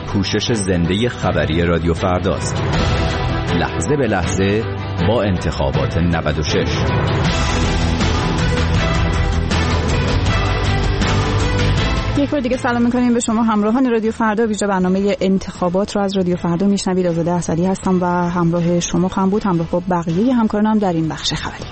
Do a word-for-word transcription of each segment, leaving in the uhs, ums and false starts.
پوشش زنده خبری رادیو فرداست. لحظه به لحظه با انتخابات نود و شش. یک بار دیگه سلام می‌کنیم به شما همراهان رادیو فردا. ویژه برنامه انتخابات رو از رادیو فردا میشنوید. آزاده اسدی هستم و همراه شما خواهم بود، همراه با بقیه همکارانم در این بخش خبری.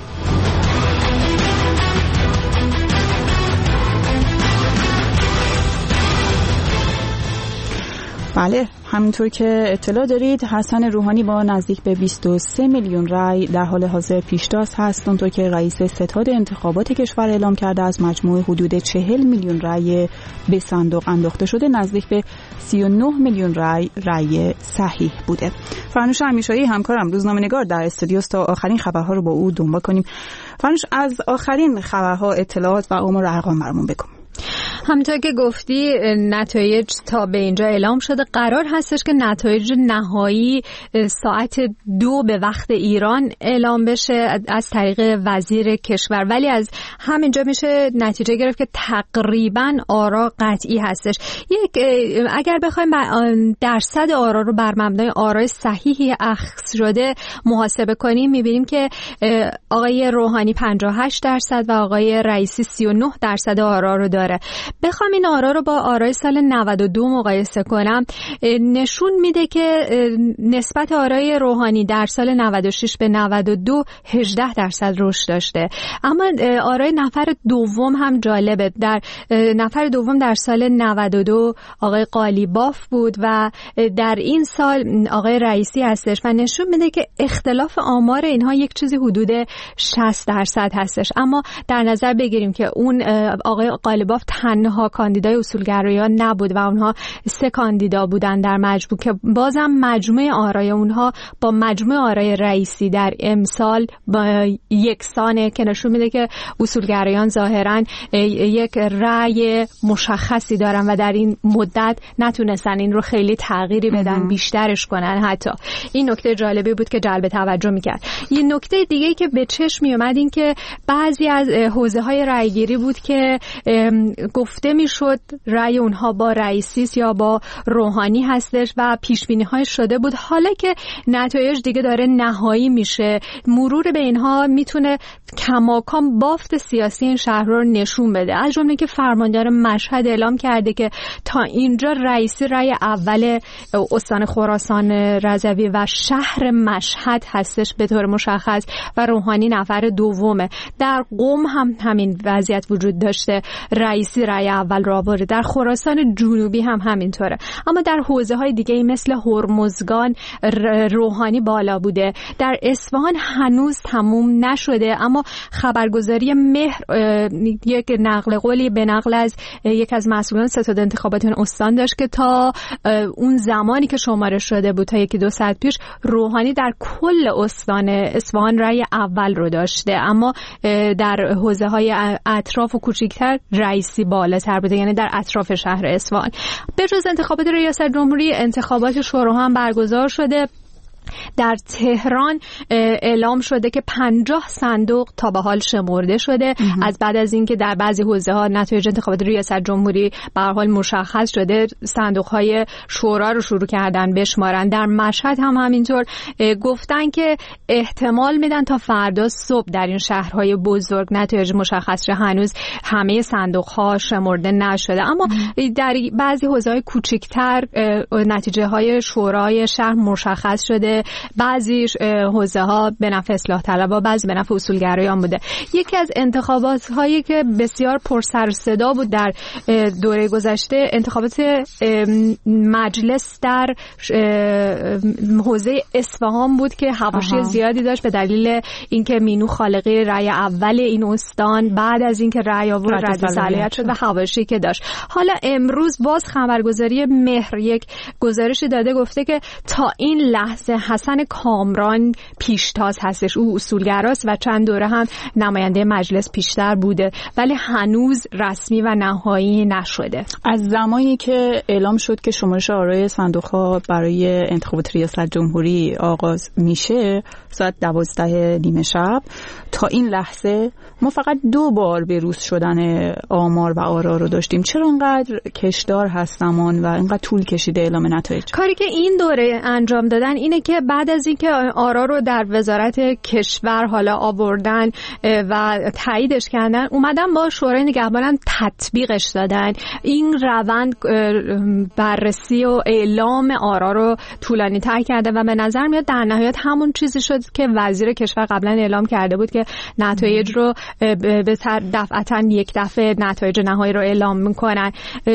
بله، همینطور که اطلاع دارید حسن روحانی با نزدیک به بیست و سه میلیون رای در حال حاضر پیشتاز هست. اونطور که رئیس ستاد انتخابات کشور اعلام کرده از مجموع حدود چهل میلیون رای به صندوق انداخته شده، نزدیک به سی و نه میلیون رای رای صحیح بوده. فرنوش امیرشاهی همکارم روزنامه‌نگار در استودیو است تا آخرین خبرها رو با او دنبال کنیم. فرنوش، از آخرین خبرها اطلاعات و آمار و ارقام برامون بگو. همونطور که گفتی نتایج تا به اینجا اعلام شده. قرار هستش که نتایج نهایی ساعت دو به وقت ایران اعلام بشه از طریق وزیر کشور، ولی از همینجا میشه نتیجه گرفت که تقریبا آرا قطعی هستش. یک اگر بخوایم درصد آرا رو بر مبنای آرای صحیحی اخذ شده محاسبه کنیم، میبینیم که آقای روحانی پنجاه و هشت درصد و آقای رئیسی سی و نه درصد آرا رو داره. بخوام این آرا رو با آرای سال نود و دو مقایسه کنم، نشون میده که نسبت آرای روحانی در سال نود و شش به نود و دو هجده درصد رشد داشته. اما آرای نفر دوم هم جالبه. در نفر دوم در سال نود و دو آقای قالیباف بود و در این سال آقای رئیسی هستش و نشون میده که اختلاف آمار اینها یک چیزی حدود شصت درصد هستش. اما در نظر بگیریم که اون آقای قالیباف تنها کاندیدای اصولگرایان نبود و اونها سه کاندیدا بودن در مجموع که بازم مجموع آرای اونها با مجموع آرای رئیسی در امسال با یکسانه که نشون میده که اصولگرایان ظاهرا یک رأی مشخصی دارن و در این مدت نتونستن این رو خیلی تغییری بدن، بیشترش کنن. حتی این نکته جالبی بود که جلب توجه میکرد. یه نکته دیگه‌ای که به چشم میومد این که بعضی از حوزه‌های رأیگیری بود که گفته میشد رأی اونها با رئیسی یا با روحانی هستش و پیش بینی های شده بود. حالا که نتایج دیگه داره نهایی میشه، مرور به اینها میتونه کماکان بافت سیاسی این شهر رو نشون بده. از جمله که فرماندار مشهد اعلام کرده که تا اینجا رئیسی رأی اول استان خراسان رضوی و شهر مشهد هستش به طور مشخص و روحانی نفر دومه. در قم هم همین وضعیت وجود داشته، رئیسی رأی اول را آورده. در خراسان جنوبی هم همینطوره. اما در حوزه‌های دیگه مثل هرمزگان روحانی بالا بوده. در اصفهان هنوز تموم نشده، اما خبرگزاری مهر یک نقل قولی به نقل از یک از مسئولان ستاد انتخابات استان داشت که تا اون زمانی که شماره شده بود تا یکی دو ساعت پیش روحانی در کل استان اصفهان رأی اول رو داشته، اما در حوزه‌های اطراف و کوچیک‌تر رئیسی بالاتر بوده، یعنی در اطراف شهر اصفهان. به جز انتخابات ریاست جمهوری، انتخابات شورا هم برگزار شده. در تهران اعلام شده که پنجاه صندوق تا به حال شمرده شده امه. از بعد از اینکه در بعضی حوزه‌ها نتایج انتخابات ریاست جمهوری به هر حال مشخص شده، صندوق‌های شورا رو شروع کردن بشمارن. در مشهد هم همینطور گفتن که احتمال میدن تا فردا صبح در این شهرهای بزرگ نتایج مشخص شه. هنوز همه صندوق‌ها شمرده نشده، اما امه. در بعضی حوزه‌های کوچکتر نتیجه‌های شورای شهر مشخص شده. بعضی حوزه ها به نفع اصلاح طلبها، بعضی به نفع اصولگرایان بوده. یکی از انتخابات هایی که بسیار پر سر و صدا بود در دوره گذشته، انتخابات مجلس در حوزه اصفهان بود که حواشی زیادی داشت به دلیل اینکه مینو خالقی رأی اول این استان بعد از اینکه رأی آورد رد صلاحیت شد و حواشی که داشت. حالا امروز باز خبرگزاری مهر یک گزارشی داده، گفته که تا این لحظه حسن کامران پیشتاز هستش. او اصولگراست و چند دوره هم نماینده مجلس پیشتر بوده، ولی هنوز رسمی و نهایی نشده. از زمانی که اعلام شد که شمارش آرای صندوق‌ها برای انتخابات ریاست جمهوری آغاز میشه ساعت دوازده نیمه شب تا این لحظه ما فقط دو بار به روز شدن آمار و آرا رو داشتیم. چرا انقدر کشدار هست زمان و انقدر طول کشیده اعلام نتایج؟ کاری که این دوره انجام دادن اینه که بعد از اینکه آرا رو در وزارت کشور حالا آوردن و تاییدش کردن، اومدن با شورای نگهبان تطبیقش دادن. این روند بررسی و اعلام آرا رو طولانی تر کرده و به نظر میاد در نهایت همون چیزی شد که وزیر کشور قبلا اعلام کرده بود که نتایج رو به دفعتاً یک دفعه نتایج نهایی رو اعلام میکنن.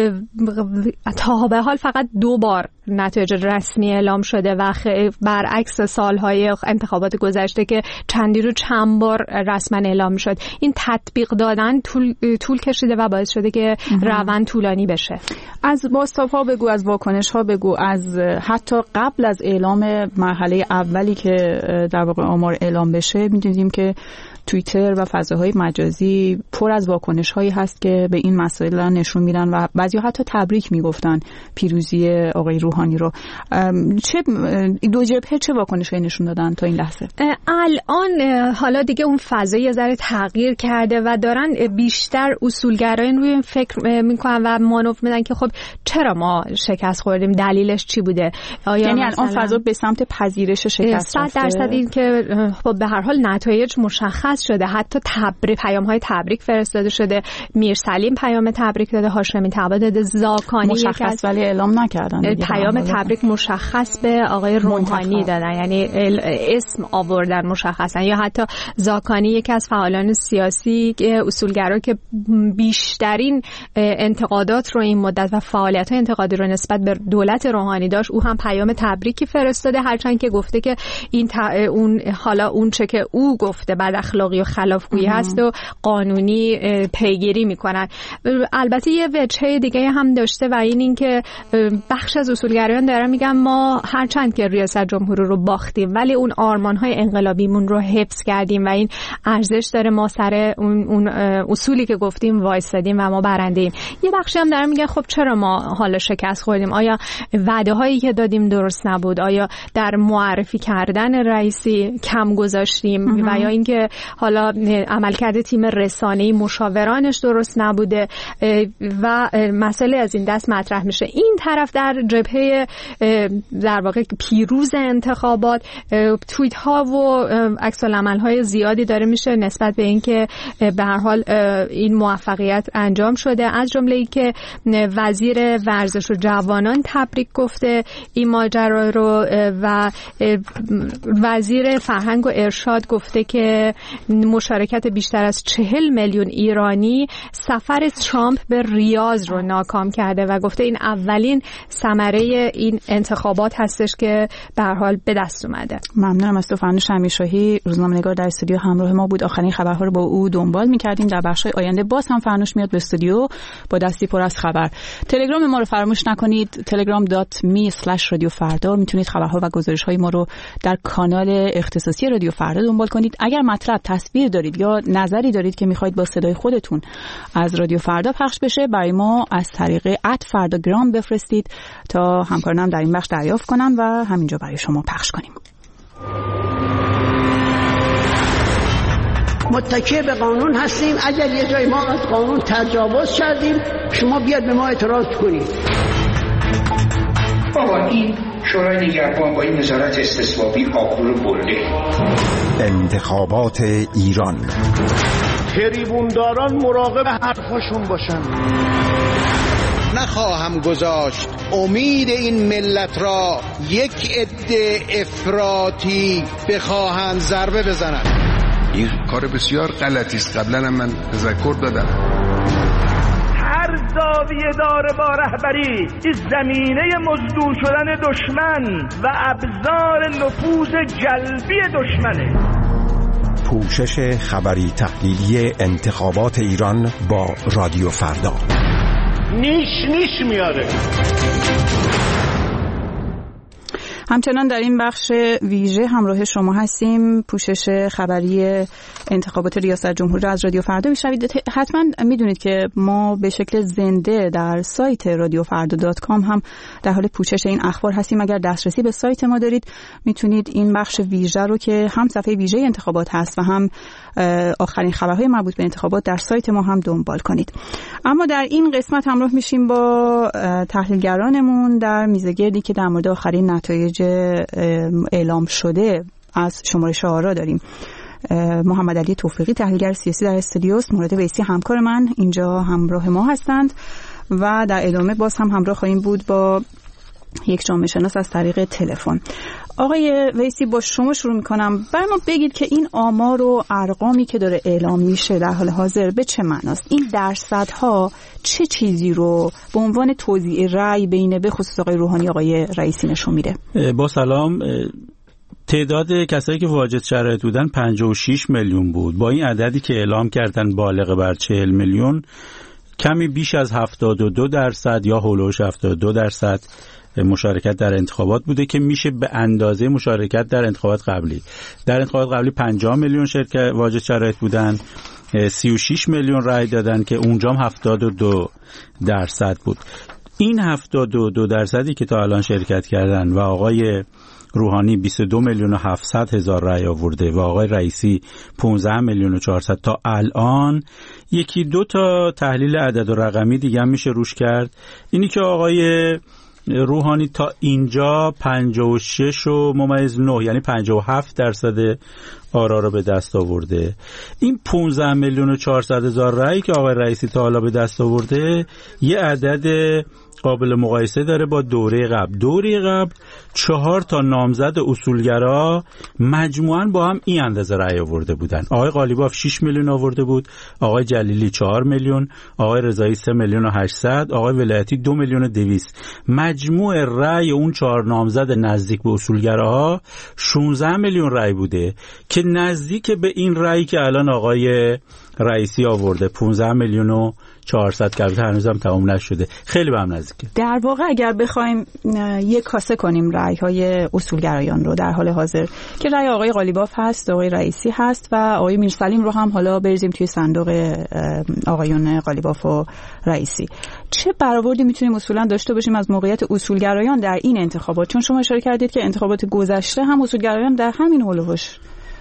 تا به حال فقط دو بار نتایج رسمی اعلام شده و برعکس سالهای انتخابات گذشته که چندی رو چند بار رسما اعلام شد. این تطبیق دادن طول, طول کشیده و باعث شده که روند طولانی بشه. از بازتاب‌ها بگو، از واکنش‌ها بگو، از حتی قبل از اعلام مرحله اولی که در واقع آمار اعلام بشه می‌دیدیم که توییتر و فضاهای مجازی پر از واکنش‌هایی هست که به این مسائل نشون میدن و بعضی‌ها حتی تبریک میگفتن پیروزی آقای روحانی رو. چه دو جبهه چه واکنش‌هایی نشون دادن تا این لحظه؟ الان حالا دیگه اون فضا یه ذره تغییر کرده و دارن بیشتر اصولگرایان روی این فکر میکنن و مانور میدن که خب چرا ما شکست خوردیم، دلیلش چی بوده. یعنی الان فضا به سمت پذیرش شکست رفته. صد درصد این که خب به هر حال نتایج مشخص شده. حتی تبریک، پیام‌های تبریک فرستاده شده. میرسلیم پیام تبریک داده، هاشمی تبا داده، زاکانی مشخص ولی اعلام نکردن. پیام تبریک مشخص به آقای روحانی دادن، یعنی اسم آوردن مشخصا. یا حتی زاکانی یکی از فعالان سیاسی اصولگرا که بیشترین انتقادات رو این مدت و فعالیت‌های انتقادی رو نسبت به دولت روحانی داشت، او هم پیام تبریکی فرستاده، هرچند که گفته که این اون حالا اون چه که او گفته بعد اخلاقی و خلافگویی هست و قانونی پیگیری میکنن. البته یه وجهه دیگه هم داشته و این این که بخش از اصولگرایان دارن میگن ما هرچند که ریاست جمهوری رو باختیم ولی اون آرمان‌های انقلابیمون رو حفظ کردیم و این ارزش داره، ما سر اون, اون اصولی که گفتیم وایسادیم و ما برنده ایم. یه بخشی هم دارن میگن خب چرا ما حالا شکست خوردیم؟ آیا وعده هایی که دادیم درست نبود؟ آیا در معرفی کردن رئیسی کم گذاشتیم؟ و یا اینکه حالا عملکرد تیم رسانه‌ای مشاورانش درست نبوده و مسئله از این دست مطرح میشه. این طرف در جبهه در واقع پیروز انتخابات توییت ها و عکس العمل های زیادی داره میشه نسبت به اینکه به هر حال این موفقیت انجام شده، از جمله ای که وزیر ورزش و جوانان تبریک گفته این ماجرا رو و وزیر فرهنگ و ارشاد گفته که مشارکت بیشتر از چهل میلیون ایرانی سفر ترامپ به ریاض رو ناکام کرده و گفته این اولین ثمره این انتخابات هستش که به هر حال به دست اومده. ممنونم از تو فرنوش امیرشاهی، روزنامه‌نگار در استودیو همراه ما بود. آخرین خبرها رو با او دنبال می‌کردیم. در بخش‌های آینده باز هم فرنوش میاد به استودیو با دستی پر از خبر. تلگرام ما رو فراموش نکنید، تلگرام دات می اسلش رادیو فردا. میتونید خبرها و گزارش‌های ما رو در کانال اختصاصی رادیو فردا دنبال کنید. اگر مطلب تصویر دارید یا نظری دارید که می‌خواید با صدای خودتون از رادیو فردا پخش بشه، برای ما از طریق ات فرداگرام بفرستید تا همکارانم در این بخش دریافت کنن و همینجا برای شما پخش کنیم. متکی به قانون هستیم. اگر یه جای ما از قانون تجاوز کردیم شما بیاد به ما اعتراض کنید. بابا این شورای نگهبان با این نظارت استصوابی آبرو رو برده. انتخابات ایران، تریبونداران مراقب حرفاشون باشن. نخواهم گذاشت امید این ملت را یک عده افراطی بخواهند ضربه بزنند. این کار بسیار غلطی است. قبلا هم من تذکر دادم. هر زاویه داره با رهبری این زمینه مزدور شدن دشمن و ابزار نفوذ جلبی دشمنه. پوشش خبری تحلیلی انتخابات ایران با رادیو فردا. نیش نیش میاره. همچنان در این بخش ویژه همراه شما هستیم. پوشش خبری انتخابات ریاست جمهوری را از رادیو فردا میشنوید. حتما میدونید که ما به شکل زنده در سایت رادیو فردا دات کام هم در حال پوشش این اخبار هستیم. اگر دسترسی به سایت ما دارید میتونید این بخش ویژه رو که هم صفحه ویژه انتخابات هست و هم آخرین خبرهای مربوط به انتخابات در سایت ما هم دنبال کنید. اما در این قسمت همراه میشیم با تحلیلگرانمون در میزگردی که در مورد آخرین نتایج اعلام شده از شمارش آرا داریم. محمد علی توفیقی تحلیلگر سیاسی در استودیوست، مراد ویسی همکار من اینجا همراه ما هستند و در ادامه باز هم همراه خواهیم بود با یک جامعه شناس از طریق تلفن. آقای ویسی با شما شروع میکنم. برای ما بگید که این آمار و ارقامی که داره اعلام میشه در حال حاضر به چه معناست؟ این درصدها چه چیزی رو به عنوان توزیع رأی بین به خصوص آقای روحانی آقای رئیسی نشون میده؟ با سلام. تعداد کسایی که واجد شرایط بودن پنجاه و شش میلیون بود. با این عددی که اعلام کردن بالغ بر چهل میلیون، کمی بیش از هفتاد و دو درصد یا هولوش هفتاد و دو درصد مشارکت در انتخابات بوده که میشه به اندازه مشارکت در انتخابات قبلی. در انتخابات قبلی پنجاه میلیون شرکت واجد شرایط بودن، سی و شش میلیون رای دادن که اونجا هم هفتاد و دو درصد بود. این هفتاد و دو درصدی که تا الان شرکت کردن و آقای روحانی بیست و دو میلیون و هفتصد هزار رای آورده و آقای رئیسی پانزده میلیون و چهارصد، تا الان یکی دو تا تحلیل عدد و رقمی دیگه هم میشه روش کرد. اینی که آقای روحانی تا اینجا پنجاه و شش و ممیز نه یعنی پنجاه و هفت درصد آرا رو به دست آورده. این پانزده میلیون و چهارصد هزار رأی که آقای رئیسی تا حالا به دست آورده یه عدد قابل مقایسه داره با دوره قبل. دوره قبل چهار تا نامزد اصولگرا مجموعاً با هم این اندازه رأی آورده بودن. آقای قالیباف شش میلیون آورده بود، آقای جلیلی چهار میلیون، آقای رضایی سه میلیون و هشتصد، آقای ولایتی دو میلیون و دویست. مجموع رأی اون چهار نامزد نزدیک به اصولگراها شانزده میلیون رأی بوده که نزدیک به این رأی که الان آقای رئیسی آورده پانزده میلیون و چهارصد که البته هنوزم تمام نشده، خیلی به هم نزدیکه. در واقع اگر بخوایم یک کاسه کنیم رأی‌های اصولگرایان رو در حال حاضر که رأی آقای قالیباف هست، آقای رئیسی هست و آقای میرسلیم رو هم حالا بریزیم توی صندوق آقایون قالیباف و رئیسی، چه برآوردی میتونیم اصولا داشته باشیم از موقعیت اصولگرایان در این انتخابات؟ چون شما اشاره کردید که انتخابات گذشته هم اصولگرایان در همین هولوش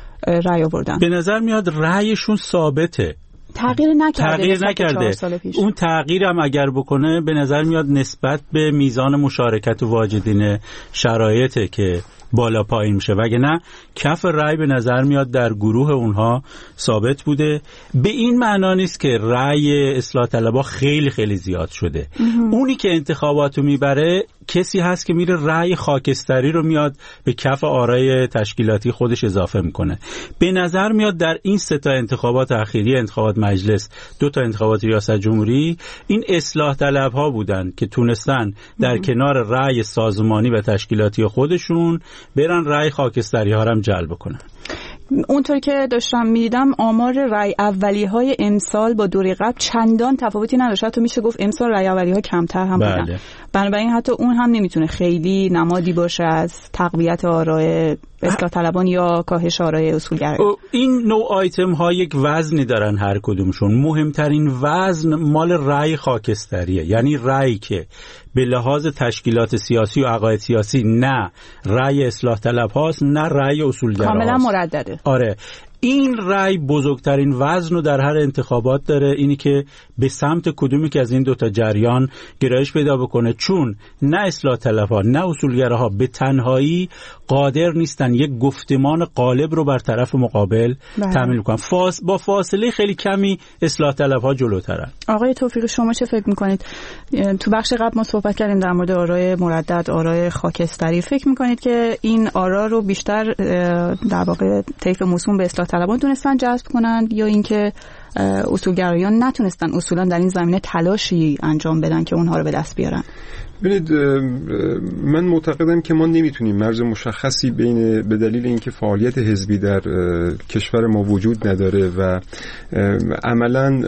رأی آوردن. به نظر میاد رأیشون ثابته، تغییر نکرده. تغییر نکرده. اون تغییر هم اگر بکنه به نظر میاد نسبت به میزان مشارکت و واجدین شرایطه که بالا پایین میشه، وگرنه کف رأی به نظر میاد در گروه اونها ثابت بوده. به این معنا نیست که رأی اصلاح طلبها خیلی خیلی زیاد شده. اونی که انتخاباتو میبره کسی هست که میره رأی خاکستری رو میاد به کف آرای تشکیلاتی خودش اضافه میکنه. به نظر میاد در این سه تا انتخابات اخیری، انتخابات مجلس، دو تا انتخابات ریاست جمهوری، این اصلاح طلبها بودن که تونستن در کنار رأی سازمانی و تشکیلاتی خودشون برن رأی خاکستری ها رو هم جلب کنن. اونطور که داشتم میدیدم آمار رأی اولی های امسال با دوره قبل چندان تفاوتی نداشت، تو میشه گفت امسال رأی اولی ها کمتر هم بودن. بله. بنابراین حتی اون هم نمیتونه خیلی نمادی باشه از تقویت آرای اصلاح طلبان یا کاهش آرای اصولگرایان. این نوع آیتم ها یک وزنی دارن هر کدومشون. مهمترین وزن مال رأی خاکستریه، یعنی رأی که به لحاظ تشکیلات سیاسی و عقاید سیاسی نه رأی اصلاح طلب هاست نه رأی اصولگرا هاست. کاملا مردده. آره، این رأی بزرگترین وزن رو در هر انتخابات داره، اینی که به سمت کدومی که از این دوتا جریان گرایش پیدا بکنه، چون نه اصلاح طلبها نه اصولگراها به تنهایی قادر نیستن یک گفتمان غالب رو بر طرف مقابل تامین کنن. فاس با فاصله خیلی کمی اصلاح طلبها جلوترن. آقای توفیقی شما چه فکر میکنید؟ تو بخش قبل ما صحبت کردیم در مورد آرای مردد، آرای خاکستری. فکر میکنید که این آرا رو بیشتر در واقع طیف موسوم به اصلاح طلبان تونستن جذب کنند یا اینکه اصولگرایان نتونستن اصولا در این زمینه تلاشی انجام بدن که اونها رو به دست بیارن؟ ببینید، من معتقدم که ما نمیتونیم مرز مشخصی بین به دلیل اینکه فعالیت حزبی در کشور ما وجود نداره و عملاً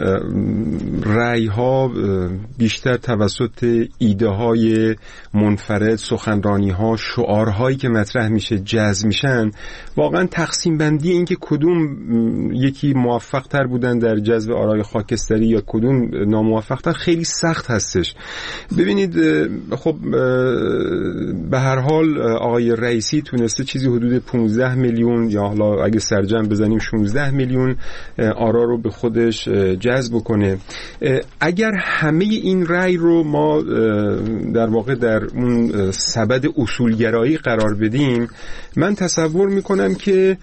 رأی‌ها بیشتر توسط ایده‌های منفرد، سخنرانی‌ها، شعارهایی که مطرح میشه جذب میشن، واقعاً تقسیم بندی این که کدوم یکی موفق‌تر بودن در جذب آرای خاکستری یا کدوم ناموفق‌تر خیلی سخت هستش. ببینید، خب به هر حال آقای رئیسی تونسته چیزی حدود پانزده میلیون یا حالا اگه سرجم بزنیم شانزده میلیون آرا رو به خودش جذب کنه. اگر همه این رأی رو ما در واقع در اون سبد اصولگرایی قرار بدیم، من تصور میکنم که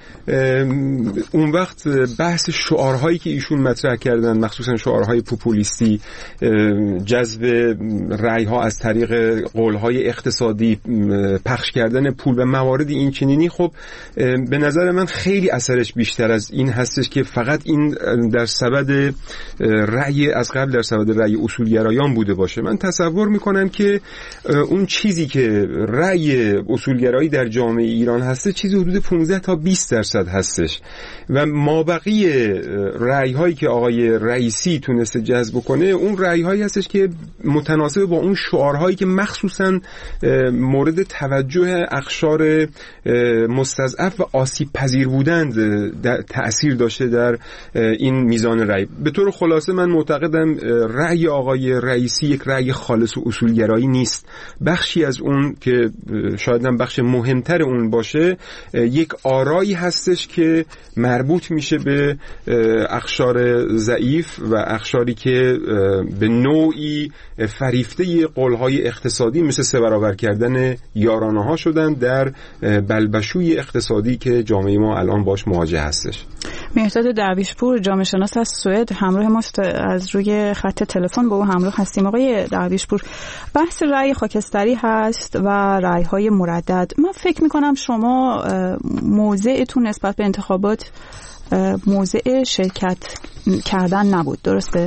اون وقت بحث شعارهایی که ایشون مطرح کردن، مخصوصا شعارهای پوپولیستی، جذب رأی‌ها از طریق قولهای اقتصادی، پخش کردن پول و موارد این چنینی، خب به نظر من خیلی اثرش بیشتر از این هستش که فقط این در سبد رأی از قبل در سبد رأی اصولگرایان بوده باشه. من تصور میکنم که اون چیزی که رأی اصولگرایی در جامعه ایران هسته چیزی حدود پانزده تا بیست درصد هستش و مابقی رأی هایی که آقای رئیسی تونسته جذب کنه اون رأی هایی هستش که متناسب با اون شعارهایی که مخصوصا مورد توجه اقشار مستضعف و آسیب پذیر بودند تأثیر داشته در این میزان رأی. به طور خلاصه من معتقدم رأی آقای رئیسی یک رأی خالص و اصولگرایی نیست. بخشی از اون که شاید هم بخش مهمتر اون باشه یک آرایی هستش که مربوط میشه به اقشار ضعیف و اقشاری که به نوعی فریفته قولهای اقتصادی مثل سه برابر کردن یارانه ها شدن در بلبشوی اقتصادی که جامعه ما الان باش مواجه هستش. مهرداد درویشپور، جامعه شناس از سوئد، همراه ماست. از روی خط تلفن با او همراه هستیم. آقای درویشپور، بحث رأی خاکستری هست و رأی‌های مردد. من فکر می‌کنم شما موضعتون نسبت به انتخابات موضع شرکت کردن نبود، درسته؟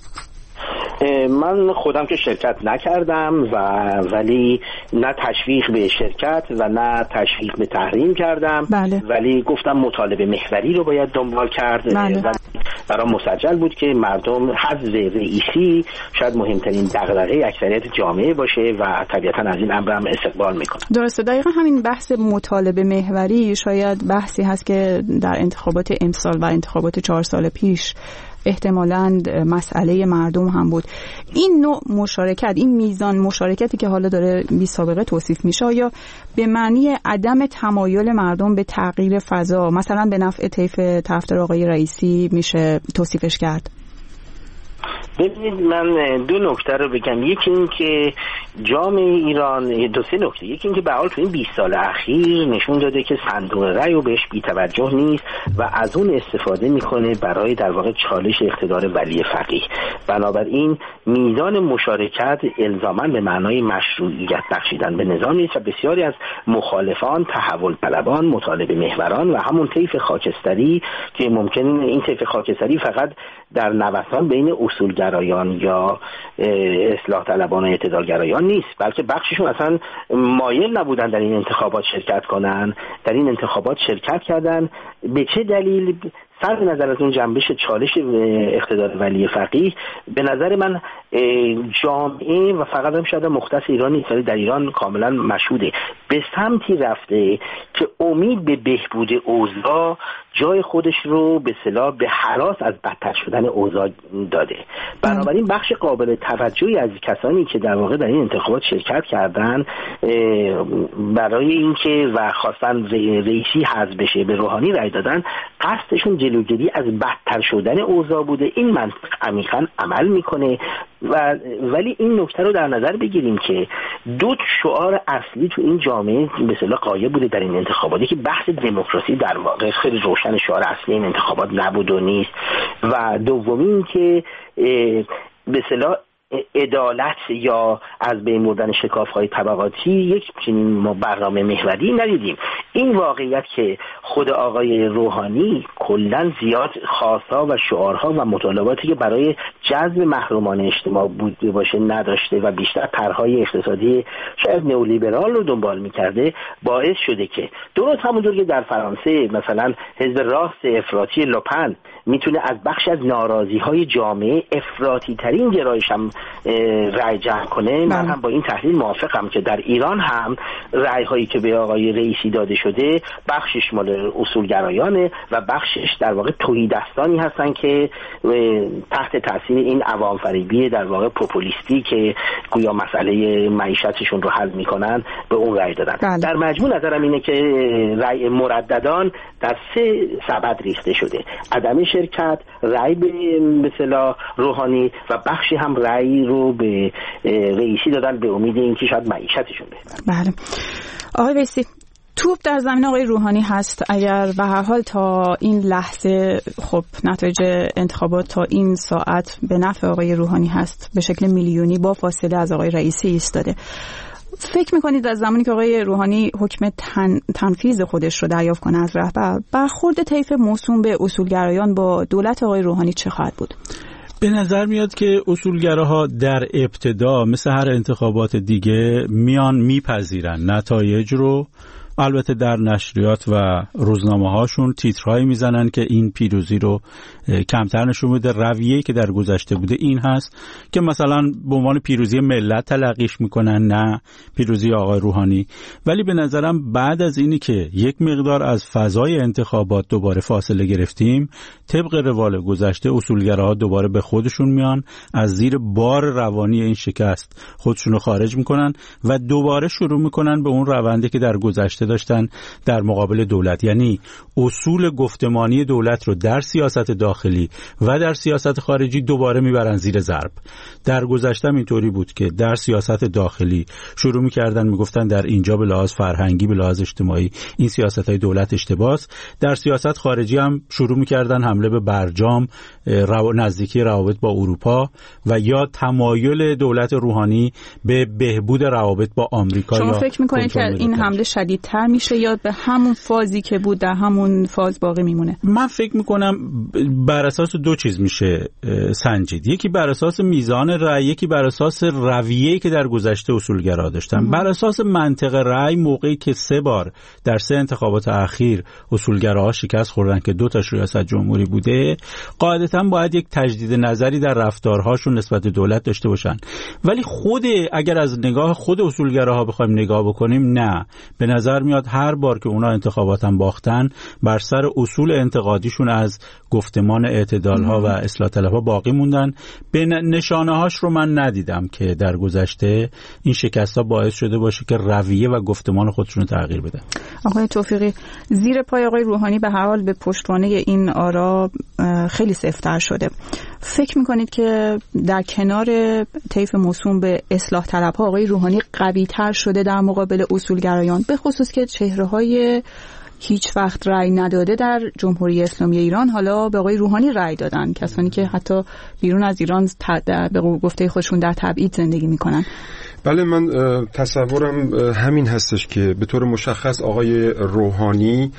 من خودم که شرکت نکردم و ولی نه تشویق به شرکت و نه تشویق به تحریم کردم. بله. ولی گفتم مطالبه محوری رو باید دنبال کرد. بله. و برای مسجل بود که مردم حذف رئیسی شاید مهمترین دغدغه اکثریت جامعه باشه و طبیعتا از این امر هم استقبال میکنه. درسته. دقیقا همین بحث مطالبه محوری شاید بحثی هست که در انتخابات امسال و انتخابات چهار سال پیش احتمالاً مسئله مردم هم بود. این نوع مشارکت، این میزان مشارکتی که حالا داره بی سابقه توصیف میشه، یا به معنی عدم تمایل مردم به تغییر فضا مثلا به نفع طیف طرفدار آقای رئیسی میشه توصیفش کرد؟ ببینید، من دو نکته رو بگم. یکی این که جامعه ایران، دو سه نکته. یکی این که به حال تو این بیست سال اخیر نشون داده که صندوق رأی رو بهش بی‌توجه نیست و از اون استفاده میکنه برای در واقع چالش اقتدار ولی فقیه. بنابراین میزان مشارکت الزاما به معنای مشروعیت بخشیدن به نظام نیست و بسیاری از مخالفان، تحول طلبان، مطالبه محوران و همون طیف خاکستری که ممکن این طیف خاکستری فقط در نوسان بین اصولگرایان یا اصلاح طلبان و اعتدالگرایان نیست، بلکه بخششون اصلا مایل نبودن در این انتخابات شرکت کنن، در این انتخابات شرکت کردن. به چه دلیل؟ صرف نظر از اون جنبش چالش اقتدار ولی فقیه، به نظر من جامعه و فقط هم شاید مختص ایران نیست ولی در ایران کاملا مشهوده، به سمتی رفته که امید به بهبود اوضاع جای خودش رو به اصطلاح به هراس از بدتر شدن اوضاع داده. بنابراین بخش قابل توجهی از کسانی که در واقع در این انتخابات شرکت کردن برای اینکه و خواستن رئیسی حذف بشه به روحانی رأی دادن، قصدشون جلوگیری از بدتر شدن اوضاع بوده. این منطق عمیقاً عمل میکنه و ولی این نکته رو در نظر بگیریم که دو شعار اصلی تو این جامعه به اصطلاح غایب بوده در این انتخاباتی که بحث دموکراسی در واقع خیلی روشن شعار اصلی این انتخابات نبود و نیست، و دومی این که به اصطلاح عدالت یا از بین بردن شکاف‌های طبقاتی یک چنین ما برنامه محوری ندیدیم. این واقعیت که خود آقای روحانی کلاً زیاد خواست‌ها و شعارها و مطالباتی که برای جذب محرومان اجتماع بوده باشه نداشته و بیشتر طرح‌های اقتصادی شاید نئولیبرال رو دنبال می‌کرده، باعث شده که درست همونطور که در فرانسه مثلا حزب راست افراطی لوپن میتونه از بخش از ناراضی‌های جامعه افراطی ترین گرایش هم رأی جمع کنه. من هم با این تحلیل موافقم که در ایران هم رأی هایی که به آقای رئیسی داده شده بخشش مال اصولگرایانه و بخشش در واقع تهیدستانی هستن که تحت تاثیر این عوام فریبی در واقع پوپولیستی که گویا مسئله معیشتشون رو حل میکنن به اون رأی دادن. بله. در مجموع نظرم اینه که رأی مرددان در سه سبد ریخته شده: عدم شرکت، رأی به مثلا روحانی و بخشی هم رأی رو به رئیسی دادن به امید اینکه شاید معیشتشون بهتر. بله. آقای ویسی، توپ در زمین آقای روحانی هست. اگر به هر حال تا این لحظه خب نتایج انتخابات تا این ساعت به نفع آقای روحانی هست، به شکل میلیونی با فاصله از آقای رئیسی ایستاده، فکر میکنید از زمانی که آقای روحانی حکم تن، تنفیذ خودش رو دریافت کنه از رهبر، برخورد طیف موسوم به اصولگرایان با دولت آقای روحانی چه خواهد بود؟ به نظر میاد که اصولگراها در ابتدا مثل هر انتخابات دیگه میان میپذیرن نتایج رو. البته در نشریات و روزنامه هاشون تیترهایی میزنن که این پیروزی رو کمتر نشون میده. رویه‌ای که در گذشته بوده این هست که مثلا به عنوان پیروزی ملت تلقیش میکنن، نه پیروزی آقای روحانی. ولی به نظرم بعد از اینی که یک مقدار از فضای انتخابات دوباره فاصله گرفتیم، طبق روال گذشته اصولگراها دوباره به خودشون میان، از زیر بار روانی این شکست خودشون رو خارج میکنن و دوباره شروع میکنن به اون روندی که در گذشته داشتن در مقابل دولت. یعنی اصول گفتمانی دولت رو در سیاست داخلی و در سیاست خارجی دوباره میبرن زیر ضرب. در گذشته اینطوری بود که در سیاست داخلی شروع میکردن میگفتن در اینجا به لحاظ فرهنگی، به لحاظ اجتماعی این سیاست‌های دولت اشتباهه. در سیاست خارجی هم شروع میکردن حمله به برجام، رو... نزدیکی روابط با اروپا و یا تمایل دولت روحانی به بهبود روابط با آمریکا. شما فکر میکنید که این حمله شدیدتر میشه یا به همون فازی که بود در همون فاز باقی میمونه؟ من فکر میکنم بر اساس دو چیز میشه سنجید. یکی بر اساس میزان رأی، یکی بر اساس رویه‌ای که در گذشته اصولگرا داشتن. بر اساس منطق رأی، موقعی که سه بار در سه انتخابات اخیر اصولگراها شکست خوردن که دو تاش ریاست جمهوری بوده، قاعدتاً باید یک تجدید نظری در رفتارهاشون نسبت به دولت داشته باشن. ولی خود اگر از نگاه خود اصولگراها بخوایم نگاه بکنیم، نه، به نظر میاد هر بار که اونا انتخابات هم باختن بر سر اصول انتقادیشون از گفتمان اعتدالها و اصلاح طلبها باقی موندن. به نشانه هاش رو من ندیدم که در گذشته این شکست‌ها باعث شده باشه که رویه و گفتمان خودشون رو تغییر بدن. آقای توفیقی، زیر پای آقای روحانی به هر حال به پشتوانه این آرا خیلی سفت‌تر شده. فکر میکنید که در کنار طیف موسوم به اصلاح طلبها آقای روحانی قوی‌تر شده در مقابل اصولگرایان، به خصوص که چهره‌های هیچ وقت رأی نداده در جمهوری اسلامی ایران حالا به آقای روحانی رأی دادن، کسانی که حتی بیرون از ایران به گفته خودشون در تبعید زندگی میکنن؟ بله، من تصورم همین هستش که به طور مشخص آقای روحانی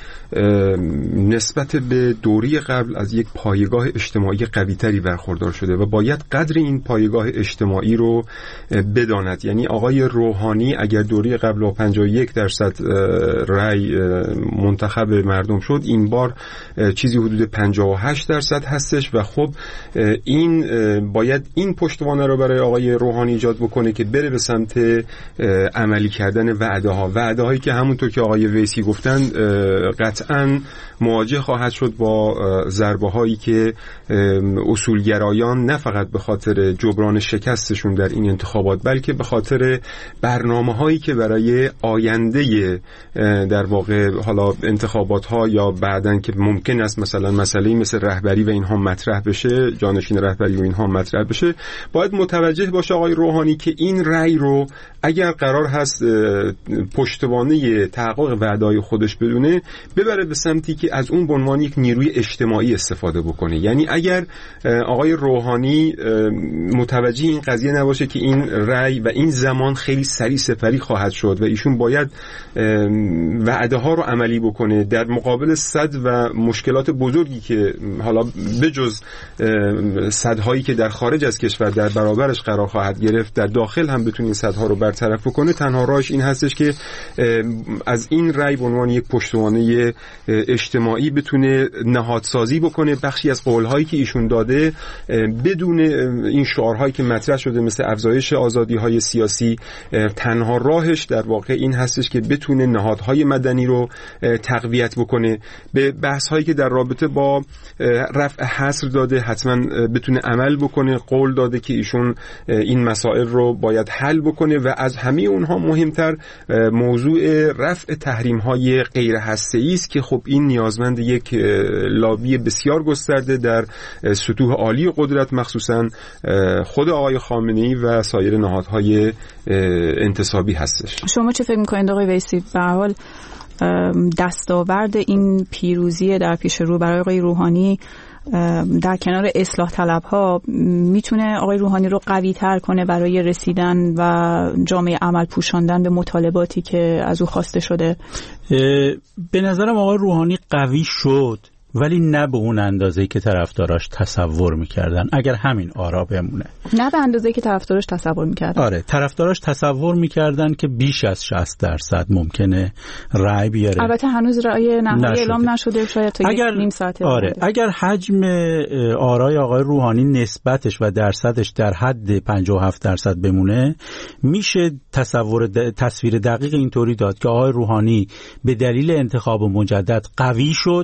نسبت به دوری قبل از یک پایگاه اجتماعی قوی‌تری برخوردار شده و باید قدر این پایگاه اجتماعی رو بداند. یعنی آقای روحانی اگر دوری قبل با پنجاه و یک درصد رأی منتخب مردم شد، این بار چیزی حدود پنجاه و هشت درصد هستش و خب این باید این پشتوانه رو برای آقای روحانی ایجاد بکنه که بره به سمت عملی کردن وعده ها وعده هایی که همونطور که آقای ویسی گفتن قطعاً مواجه خواهد شد با ضربه هایی که اصولگرایان نه فقط به خاطر جبران شکستشون در این انتخابات بلکه به خاطر برنامه هایی که برای آینده در واقع حالا انتخابات ها یا بعدن که ممکن است مثلا مسئله مثل رهبری و اینها مطرح بشه، جانشین رهبری و اینها مطرح بشه، باید متوجه باشه آقای روحانی که این رأی رو اگر قرار هست پشتوانه تحقق وعده‌های خودش بدونه، ببره به سمتی که از اون به عنوان یک نیروی اجتماعی استفاده بکنه. یعنی اگر آقای روحانی متوجه این قضیه نباشه که این رأی و این زمان خیلی سریع سپری خواهد شد و ایشون باید وعده ها رو عملی بکنه در مقابل صد و مشکلات بزرگی که حالا بجز صدهایی که در خارج از کشور در برابرش قرار خواهد گرفت، در داخل هم بتونه این صدها رو برطرف بکنه، تنها راهش این هستش که از این رأی به عنوان یک پشتوانه اجتماعی بتونه نهادسازی بکنه. بخشی از قول‌هایی که ایشون داده بدون این شعارهایی که مطرح شده مثل افزایش آزادی‌های سیاسی، تنها راهش در واقع این هستش که بتونه نهادهای مدنی رو تقویت بکنه. به بحث‌هایی که در رابطه با رفع حصر داده حتما بتونه عمل بکنه. قول داده که ایشون این مسائل رو باید حل بکنه و از همه اونها مهمتر موضوع رفع تحریم‌های غیر هسته‌ای است که خب این نیازمند یک لابی بسیار گسترده در سطوح عالی قدرت، مخصوصا خود آقای خامنه‌ای و سایر نهادهای انتصابی هستش. شما چه فکر می‌کنید آقای ویسی؟ به هر حال دستاورد این پیروزی در پیش رو برای آقای روحانی در کنار اصلاح طلب ها میتونه آقای روحانی رو قوی تر کنه برای رسیدن و جامعه عمل پوشاندن به مطالباتی که از او خواسته شده؟ به نظرم آقای روحانی قوی شد، ولی نه به اون اندازه‌ای که طرفداراش تصور می‌کردن. اگر همین آرا بمونه، نه به اندازه‌ای که طرفداراش تصور می‌کردن. آره، طرفداراش تصور می‌کردن که بیش از شصت درصد ممکنه رأی بیاره. البته هنوز رأی نهایی اعلام نشده، شاید تا اگر... نیم ساعته. آره، اگر حجم آرای آقای روحانی نسبتش و درصدش در حد پنجاه و هفت درصد بمونه، میشه تصور د... تصویر دقیق اینطوری داد که آقای روحانی به دلیل انتخاب مجدد قوی شد،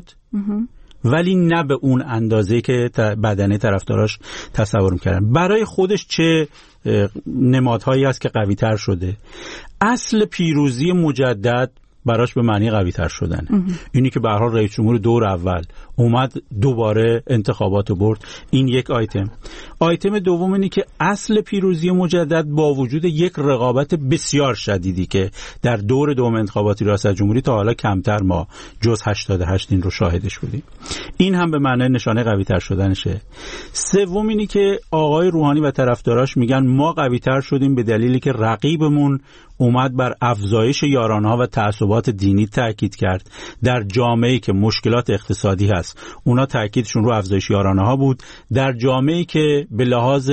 ولی نه به اون اندازه که بدنه طرفداراش تصور می‌کردن. برای خودش چه نمادهایی هست که قوی تر شده؟ اصل پیروزی مجدد براش به معنی قوی تر شدن. اینی که به هر حال رئیس جمهور دور اول اومد دوباره انتخابات برد، این یک آیتم. آیتم دوم اینی که اصل پیروزی مجدد با وجود یک رقابت بسیار شدیدی که در دور دوم انتخابات ریاست جمهوری تا حالا کمتر ما جز هشتاد و هشت این رو شاهدش بودیم، این هم به معنی نشانه قوی تر شدنشه. سوم اینی که آقای روحانی و طرفداراش میگن ما قوی تر شدیم به دلیلی که رقیبمون اومد بر افزایش یارانه‌ها و تعصبات دینی تاکید کرد. در جامعه‌ای که مشکلات اقتصادی هست، اونا تاکیدشون رو افزایش یارانه‌ها بود. در جامعه‌ای که به لحاظ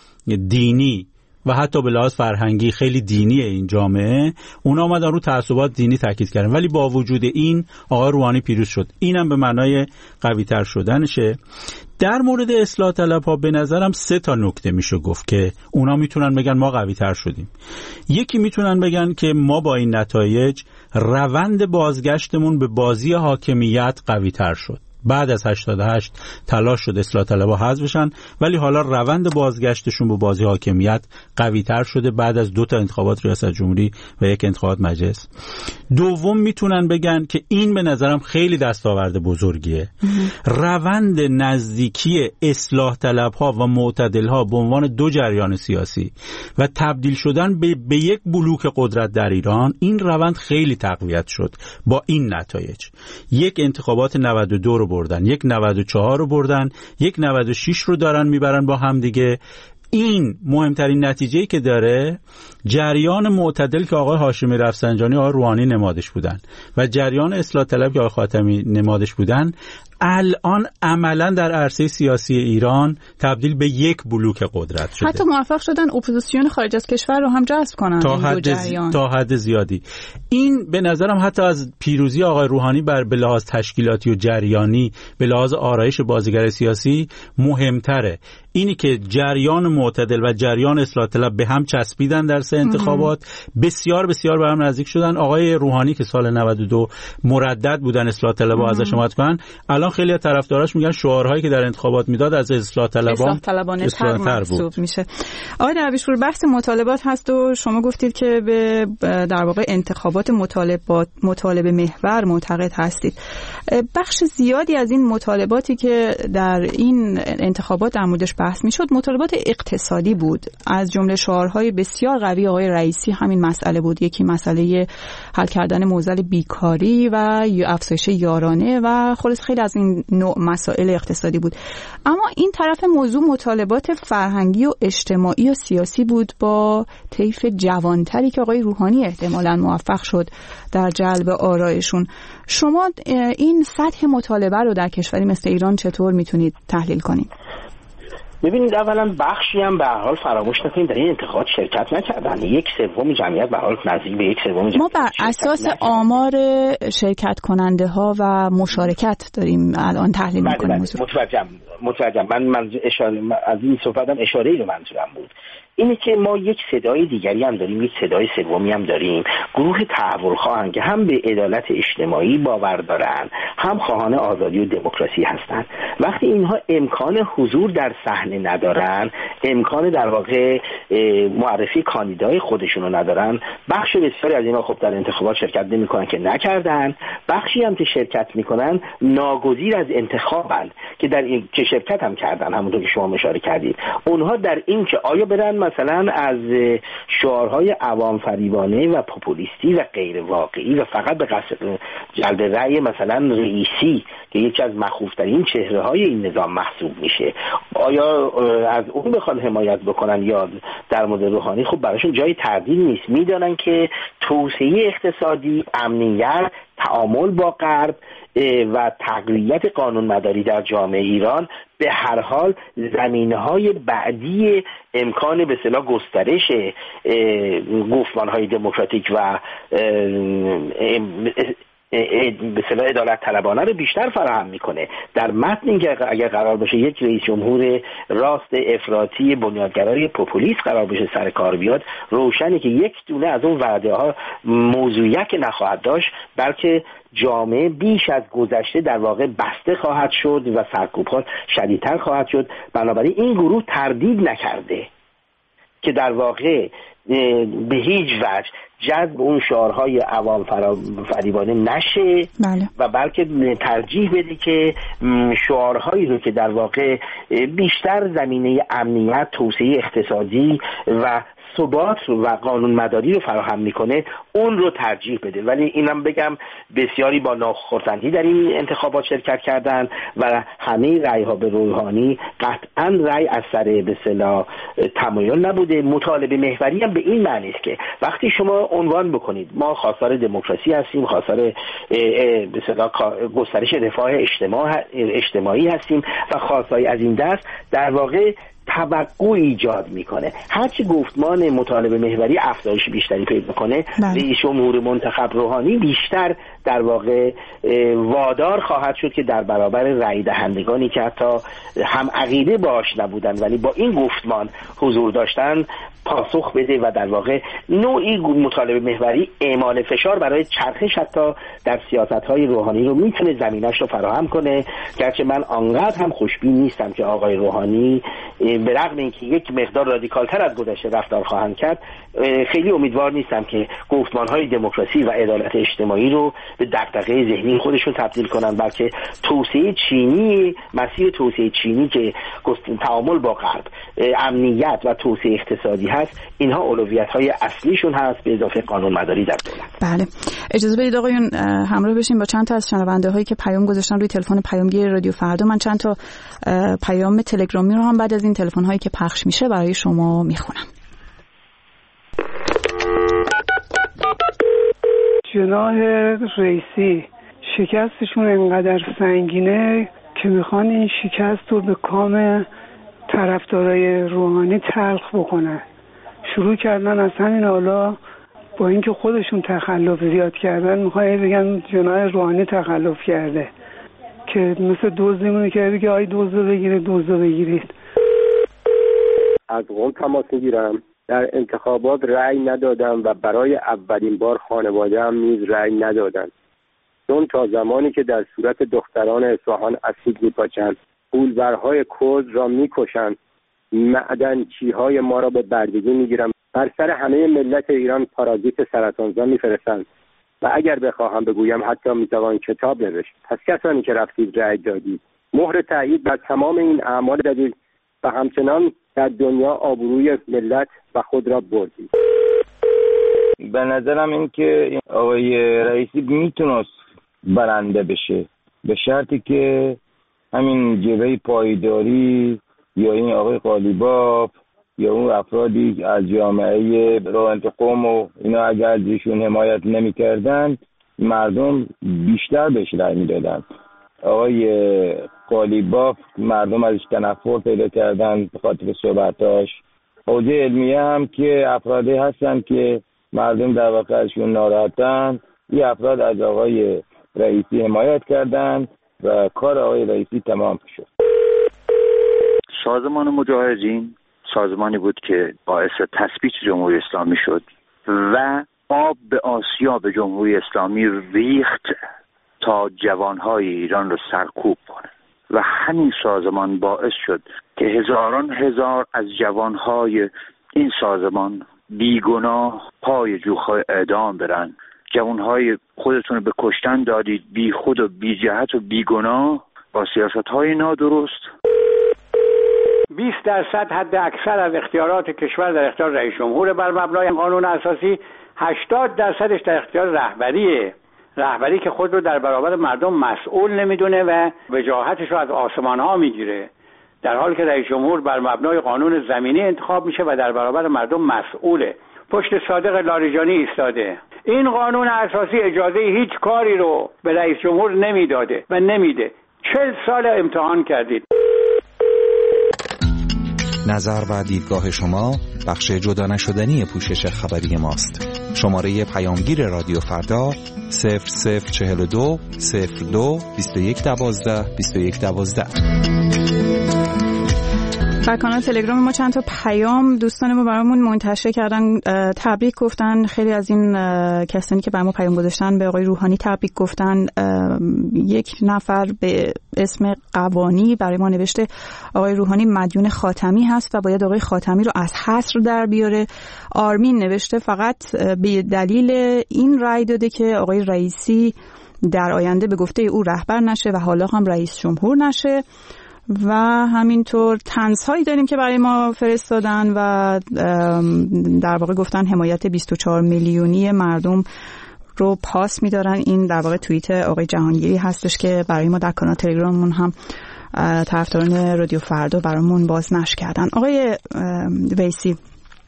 دینی و حتی به لحاظ فرهنگی خیلی دینیه این جامعه، اونا اومدن رو تعصبات دینی تاکید کردن، ولی با وجود این آقای روحانی پیروز شد. اینم به معنای قوی تر شدنشه. در مورد اصلاح طلب ها به نظرم سه تا نکته میشه گفت که اونا میتونن بگن ما قوی تر شدیم. یکی میتونن بگن که ما با این نتایج روند بازگشتمون به بازی حاکمیت قوی تر شد. بعد از هشتاد و هشت تلاش شد اصلاح طلبها حذف بشن، ولی حالا روند بازگشتشون به بازی حاکمیت قوی تر شده بعد از دو تا انتخابات ریاست جمهوری و یک انتخابات مجلس. دوم میتونن بگن که این به نظرم خیلی دستاورد بزرگیه، روند نزدیکی اصلاح طلبها و معتدلها به عنوان دو جریان سیاسی و تبدیل شدن به, به یک بلوک قدرت در ایران، این روند خیلی تقویت شد با این نتایج. یک انتخابات نود و دو رو بردن، یک نود و چهار رو بردن، یک نود و شش رو دارن میبرن با هم دیگه. این مهمترین نتیجه‌ای که داره، جریان معتدل که آقای هاشمی رفسنجانی و آقای روحانی نمادش بودن و جریان اصلاح طلب که آقای خاتمی نمادش بودن، الان عملا در عرصه سیاسی ایران تبدیل به یک بلوک قدرت شده. حتی موفق شدن اپوزیسیون خارج از کشور رو هم جذب کنن تا حد زی... تا حد زیادی. این به نظرم حتی از پیروزی آقای روحانی بر به لحاظ تشکیلاتی و جریانی، به لحاظ آرایش بازیگر سیاسی مهمتره. اینی که جریان معتدل و جریان اصلاح طلب به هم چسبیدن در سه انتخابات، بسیار بسیار به هم نزدیک شدن. آقای روحانی که سال نود و دو مردد بودن اصلاح طلبها ازش حمایت کنن، الان الان خیلی از طرفداراش میگن شعارهایی که در انتخابات میداد از اصلاح طلبان اصلاح طلبانه تر محسوب میشه. آقای درویشپور، بحث مطالبات هست و شما گفتید که به در واقع انتخابات مطالبات مطالبه محور معتقد هستید. بخش زیادی از این مطالباتی که در این انتخابات در موردش بحث میشد مطالبات اقتصادی بود. از جمله شعارهای بسیار قوی آقای رئیسی همین مسئله بود. یکی مسئله حل کردن معضل بیکاری و افزایش یارانه و خلاص خیلی از این نوع مسائل اقتصادی بود. اما این طرف موضوع مطالبات فرهنگی و اجتماعی و سیاسی بود با طیف جوانتری که آقای روحانی احتمالاً موفق شد در جلب آرایشون. شما این سطح مطالبه رو در کشوری مثل ایران چطور میتونید تحلیل کنید؟ ببینید، اولا بخشی هم به هر حال فراموش نکنید در این انتخابات شرکت نکردن. یک سوم جمعیت به هر حال نزدیک به یک سوم جمعیت ما بر اساس نکردن. آمار شرکت کننده ها و مشارکت داریم الان تحلیل میکنیم. متوجهم متوجهم من من اشاره از این صحبتم اشاره‌ای رو منظورم بود اینه که ما یک صدای دیگری هم داریم، یک صدای سومی هم داریم، گروه تحول خواهان که هم به عدالت اجتماعی باور دارن، هم خواهان آزادی و دموکراسی هستن. وقتی اینها امکان حضور در صحنه ندارن، امکان در واقع معرفی کاندیدای خودشون رو ندارن، بخش بسیاری از اینها خب در انتخابات شرکت نمی‌کنن که نکردن، بخشی هم که شرکت می‌کنن ناگزیر از انتخابن که در این که شرکت هم کردن، همونطور که شما اشاره کردید. اونها در این که آیا برن مثلا از شعارهای عوام فریبانه و پوپولیستی و غیر واقعی و فقط به قصد جلب رأی مثلا رئیسی که یکی از مخوف‌ترین چهره‌های این نظام محسوب میشه، آیا از اون بخوان حمایت بکنن یا در مورد روحانی؟ خب براشون جای تردید نیست. میدونن که توسعه اقتصادی، امنیت، تعامل با غرب و تقویت قانونمداری در جامعه ایران به هر حال زمینه‌های بعدی امکان به اصطلاح گسترش گفتمان‌های دموکراتیک و به اصطلاح عدالت طلبانه رو بیشتر فراهم میکنه. در متن اینکه اگر قرار باشه یک رئیس جمهور راست افراطی بنیادگرای پوپولیست قرار بشه سر کار بیاد، روشنه که یک دونه از اون وعده ها موضوعیت نخواهد داشت، بلکه جامعه بیش از گذشته در واقع بسته خواهد شد و سرکوب‌ها شدیدتر خواهد شد. بنابراین این گروه تردید نکرده که در واقع به هیچ وجه جذب اون شعارهای عوام فریبانه نشه، بله. و بلکه ترجیح بده که شعارهایی رو که در واقع بیشتر زمینه امنیت، توسعه اقتصادی و ثبات و قانون مداری رو فراهم میکنه اون رو ترجیح بده. ولی اینم بگم بسیاری با ناخرسندی در این انتخابات شرکت کردن و همه رأی ها به روحانی قطعا رأی از سر به اصطلاح تمایل نبوده. مطالبه محوری هم به این معنی است که وقتی شما عنوان بکنید ما خواستار دموکراسی هستیم، خواستار به اصطلاح گسترش رفاه اجتماعی هستیم و خواستای از این دست، در واقع توقع ایجاد میکنه. هرچی گفتمان مطالبه محوری افزایش بیشتری پیدا کنه، رئیس جمهور منتخب روحانی بیشتر در واقع وادار خواهد شد که در برابر رأی دهندگانی که حتی هم عقیده باش نبودن ولی با این گفتمان حضور داشتن پاسخ بده و در واقع نوعی مطالبه محوری اعمال فشار برای چرخش حتی در سیاست‌های روحانی رو میتونه زمینش رو فراهم کنه. گرچه من آنقدر هم خوشبین نیستم که آقای روحانی به رغم اینکه یک مقدار رادیکالتر از گذشته رفتار خواهند کرد، خیلی امیدوار نیستم که گفتمان‌های دموکراسی و عدالت اجتماعی رو به دغدغه ذهنی خودشون تبدیل کنن، بلکه توسعه چینی، مسیر توسعه چینی که تعامل با غرب، امنیت و توسعه اقتصادی هست، اینها اولویت‌های اصلیشون هست به اضافه قانون مداری در دولت. بله، اجازه بدید آقایون همراه بشیم با چند تا از شنونده‌هایی که پیام گذاشتن روی تلفن پیامگیر رادیو فردا. من چند تا پیام تلگرامی رو هم بعد از این تلفن‌هایی که پخش میشه برای شما میخونم. جناح رئیسی شکستشون انقدر سنگینه که میخوان این شکست رو به کام طرفدارای روحانی تلخ بکنن. شروع کردن از همین حالا با اینکه خودشون تخلف زیاد کردن میخوان بگن جناح روحانی تخلف کرده، که مثل دوزیمونه که بگه آی دوزو بگیرید دوزو بگیرید. از قم تماس میگیرم. در انتخابات رأی ندادم و برای اولین بار خانواده هم نیز رأی ندادن. چون تا زمانی که در صورت دختران اصفهان اسید میپاچند، پولبرهای کرد را میکشند، معدنچیهای ما را به بردگی میگیرند، بر سر همه ملت ایران پارازیت سرطانزا میفرستند و اگر بخواهم بگویم حتی میتوان کتاب نوشت. پس کسانی که رفتید رأی دادید، مهر تایید بر تمام این اعمال دادید و همچنان در دنیا آبروی ملت و خود را بردید. به نظرم این که آقای رئیسی میتونست برنده بشه، به شرطی که همین جبهه پایداری یا این آقای قالیباف یا اون افرادی از جامعه راه قوم و اینا اگر ازشون حمایت نمی کردن، مردم بیشتر بهش رأی می دادن. آقای قالیباف مردم ازش تنفر پیدا کردن به خاطر صحبتاش. حوزه علمیه هم که افرادی هستن که مردم در واقع ازشون ناراحتن، این افراد از آقای رئیسی حمایت کردن و کار آقای رئیسی تمام شد. سازمان مجاهدین سازمانی بود که باعث تثبیت جمهوری اسلامی شد و آب به آسیاب جمهوری اسلامی ریخت تا جوانهای ایران رو سرکوب کنه و همین سازمان باعث شد که هزاران هزار از جوانهای این سازمان بیگناه پای جوخای اعدام برن. جوانهای خودتون رو به کشتن دادید، بی خود و بی جهت و بیگناه با سیاست‌های نادرست. بیست درصد حد اکثر از اختیارات کشور در اختیار رئیس جمهور بر مبنای قانون اساسی، هشتاد درصدش در اختیار رهبریه. رهبری که خود رو در برابر مردم مسئول نمیدونه و وجاهتش رو از آسمان ها میگیره، در حالی که رئیس جمهور بر مبنای قانون زمینی انتخاب میشه و در برابر مردم مسئوله. پشت صادق لاریجانی ایستاده. این قانون اساسی اجازه هیچ کاری رو به رئیس جمهور نمیداده و نمیده. چهل سال امتحان کردید. نظر و دیدگاه شما بخش جدا نشدنی پوشش خبری ماست. شماره پیامگیر رادیو فردا صفر صفر چهل و دو صفر دو بیست و یک دوازده بیست و یک دوازده. در کانال تلگرام ما چند تا پیام دوستان ما برامون منتشر کردن، تبریک گفتن. خیلی از این کسانی که برام پیام گذاشتن به آقای روحانی تبریک گفتن. یک نفر به اسم قوانی برای ما نوشته آقای روحانی مدیون خاتمی هست و باید آقای خاتمی رو از حصر در بیاره. آرمین نوشته فقط به دلیل این رأی داده که آقای رئیسی در آینده به گفته او رهبر نشه و حالا هم رئیس جمهور نشه. و همینطور طنزهایی داریم که برای ما فرستادن و در واقع گفتن حمایت بیست و چهار میلیونی مردم رو پاس می‌دارن. این در واقع توییت آقای جهانگیری هستش که برای ما در کانال تلگراممون هم طرفداران رادیو فردا برامون بازنشر کردن. آقای ویسی،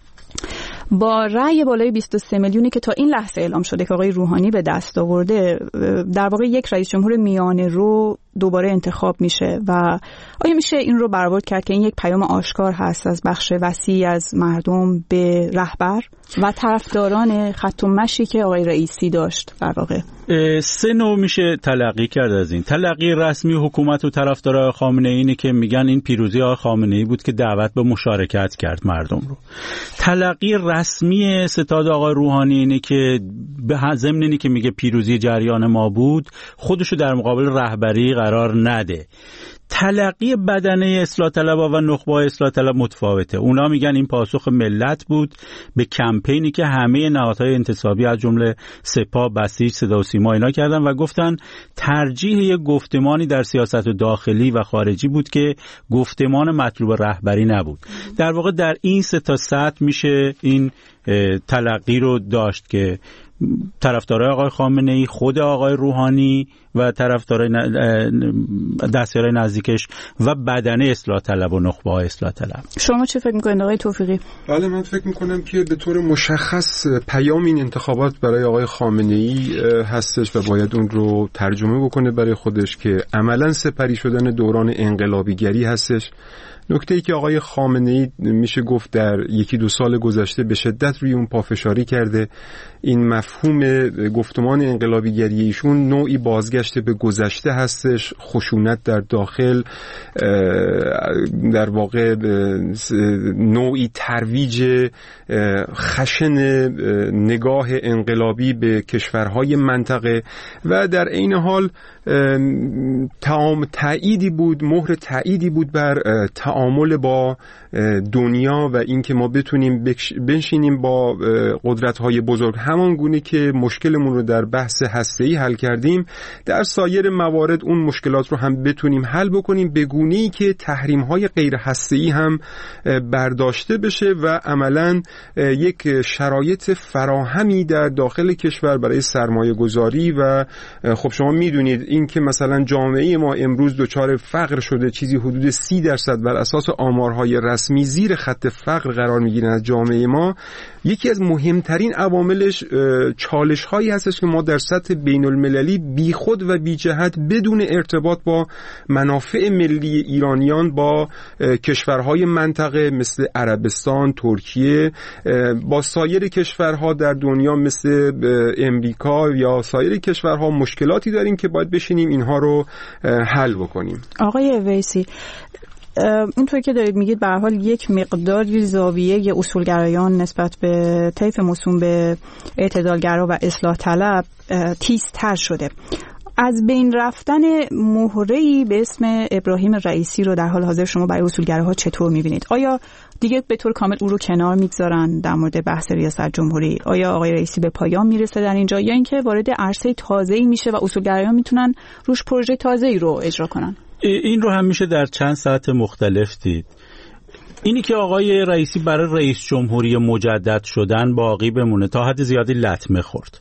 با رأی بالای بیست و سه میلیونی که تا این لحظه اعلام شده که آقای روحانی به دست آورده، در واقع یک رئیس جمهور میانه رو دوباره انتخاب میشه و آیا میشه این رو برآورد کرد که این یک پیام آشکار هست از بخش وسیعی از مردم به رهبر و طرفداران خط و مشی که آقای رئیسی داشت؟ در واقع سه نوع میشه تلقی کرد از این. تلقی رسمی حکومت و طرفدارای خامنه ای اینه که میگن این پیروزی آقای خامنه ای بود که دعوت به مشارکت کرد مردم رو. تلقی رسمی ستاد آقای روحانی اینه که به ضمن اینه که میگه پیروزی جریان ما بود، خودشو در مقابل رهبری قرار نده. تلقی بدنه اصلاح طلب‌ها و نخبه‌های اصلاح طلب متفاوته. اونا میگن این پاسخ ملت بود به کمپینی که همه نهادهای انتصابی از جمله سپاه، بسیج، صدا و سیما اینا کردن و گفتن ترجیح یک گفتمانی در سیاست داخلی و خارجی بود که گفتمان مطلوب رهبری نبود. در واقع در این سه تا سطح میشه این تلقی رو داشت که طرفدارای آقای خامنه ای، خود آقای روحانی و طرفدارای دستیارای نزدیکش و بدنه اصلاح طلب و نخبه‌های اصلاح طلب. شما چه فکر می‌کنید آقای توفیقی؟ بله، من فکر می‌کنم که به طور مشخص پیام این انتخابات برای آقای خامنه ای هستش و باید اون رو ترجمه بکنه برای خودش که عملاً سپری شدن دوران انقلابیگری هستش نکته‌ای که آقای خامنه‌ای میشه گفت در یکی دو سال گذشته به شدت روی اون پافشاری کرده، این مفهوم گفتمان انقلابیگری ایشون نوعی بازگشت به گذشته هستش، خشونت در داخل، در واقع نوعی ترویج خشن نگاه انقلابی به کشورهای منطقه و در عین حال تعام تأییدی بود، مهر تأییدی بود بر تعامل با دنیا و اینکه ما بتونیم بنشینیم با قدرت‌های بزرگ، همان گونه که مشکلمون رو در بحث هسته‌ای حل کردیم در سایر موارد اون مشکلات رو هم بتونیم حل بکنیم به گونه‌ای که تحریم‌های غیر هسته‌ای هم برداشته بشه و عملاً یک شرایط فراهمی در داخل کشور برای سرمایه گذاری و خب شما میدونید این که مثلا جامعه ما امروز دچار فقر شده، چیزی حدود سی درصد بر اساس آمارهای رسمی زیر خط فقر قرار میگیرن از جامعه ما، یکی از مهمترین عواملش چالش هایی هستش که ما در سطح بین المللی بی خود و بی جهت بدون ارتباط با منافع ملی ایرانیان با کشورهای منطقه مثل عربستان، ترکیه، با سایر کشورها در دنیا مثل امریکا یا سایر کشورها مشکلاتی داریم که باید بشینیم اینها رو حل بکنیم. آقای ویسی، اونطور که دارید میگید به هر حال یک مقداری زاویه اصولگرایان نسبت به طیف موسوم به اعتدالگرا و اصلاح طلب تیزتر شده. از بین رفتن مهره‌ای به اسم ابراهیم رئیسی رو در حال حاضر شما برای اصولگراها چطور میبینید؟ آیا دیگه به طور کامل او رو کنار میگذارن در مورد بحث ریاست جمهوری؟ آیا آقای رئیسی به پایان میرسه در اینجا یا اینکه وارد عرصه تازه‌ای میشه و اصولگرایان میتونن روش پروژه تازه‌ای رو اجرا کنن؟ این رو هم میشه در چند ساعت مختلف دید. اینی که آقای رئیسی برای رئیس جمهوری مجدد شدن باقی بمونه تا حد زیادی لطمه خورد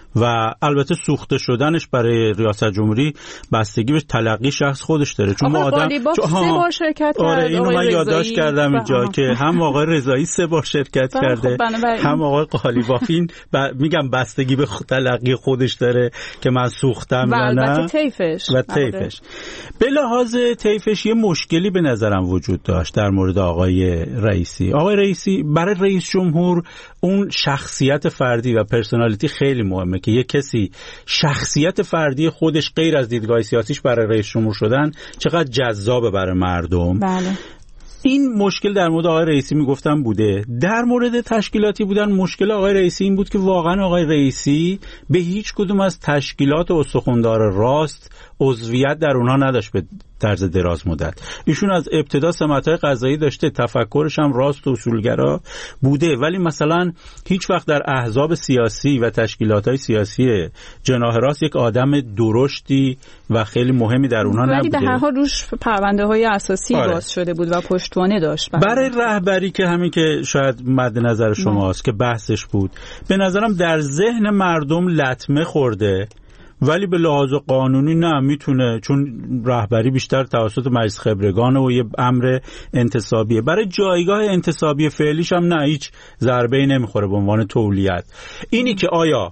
و البته سوخته شدنش برای ریاست جمهوری بستگی به تلقی شخص خودش داره، چون ما آدم چون سه بار شرکت کرد. آره اینو من یادداشت کردم اینجا که هم آقای رضایی سه بار شرکت کرده هم آقای قالیبافی. ب... میگم بستگی به تلقی خودش داره که من سوختم یا نه و طیفش و طیفش. به لحاظ طیفش یه مشکلی به نظرم وجود داشت در مورد آقای رئیسی. آقای رئیسی برای رئیس جمهور اون شخصیت فردی و پرسونالیتی خیلی مهمه که یک کسی شخصیت فردی خودش غیر از دیدگاه سیاسیش برای رئیس جمهور شدن چقدر جذابه برای مردم. بله. این مشکل در مورد آقای رئیسی میگفتم بوده. در مورد تشکیلاتی بودن مشکل آقای رئیسی این بود که واقعا آقای رئیسی به هیچ کدوم از تشکیلات استخوان‌دار راست عضویت در اونها نداشت به طرز دراز مدت. ایشون از ابتدا سمت‌های قضایی داشته، تفکرش هم راست و اصولگرا بوده، ولی مثلا هیچ وقت در احزاب سیاسی و تشکیلات‌های سیاسی جناح راست یک آدم درشتی و خیلی مهمی در اونها نبوده. ولی به هر حال روش پرونده‌های اساسی آره. باز شده بود و پشتوانه داشت. برای رهبری که همین که شاید مد نظر شماست که بحثش بود، به نظرم در ذهن مردم لطمه خورده، ولی به لحاظ قانونی نه میتونه، چون رهبری بیشتر توسط مجلس خبرگان و یه امر انتصابیه. برای جایگاه انتصابی فعلیش هم نه، هیچ ضربه‌ای نمیخوره به عنوان تولیت. اینی که آیا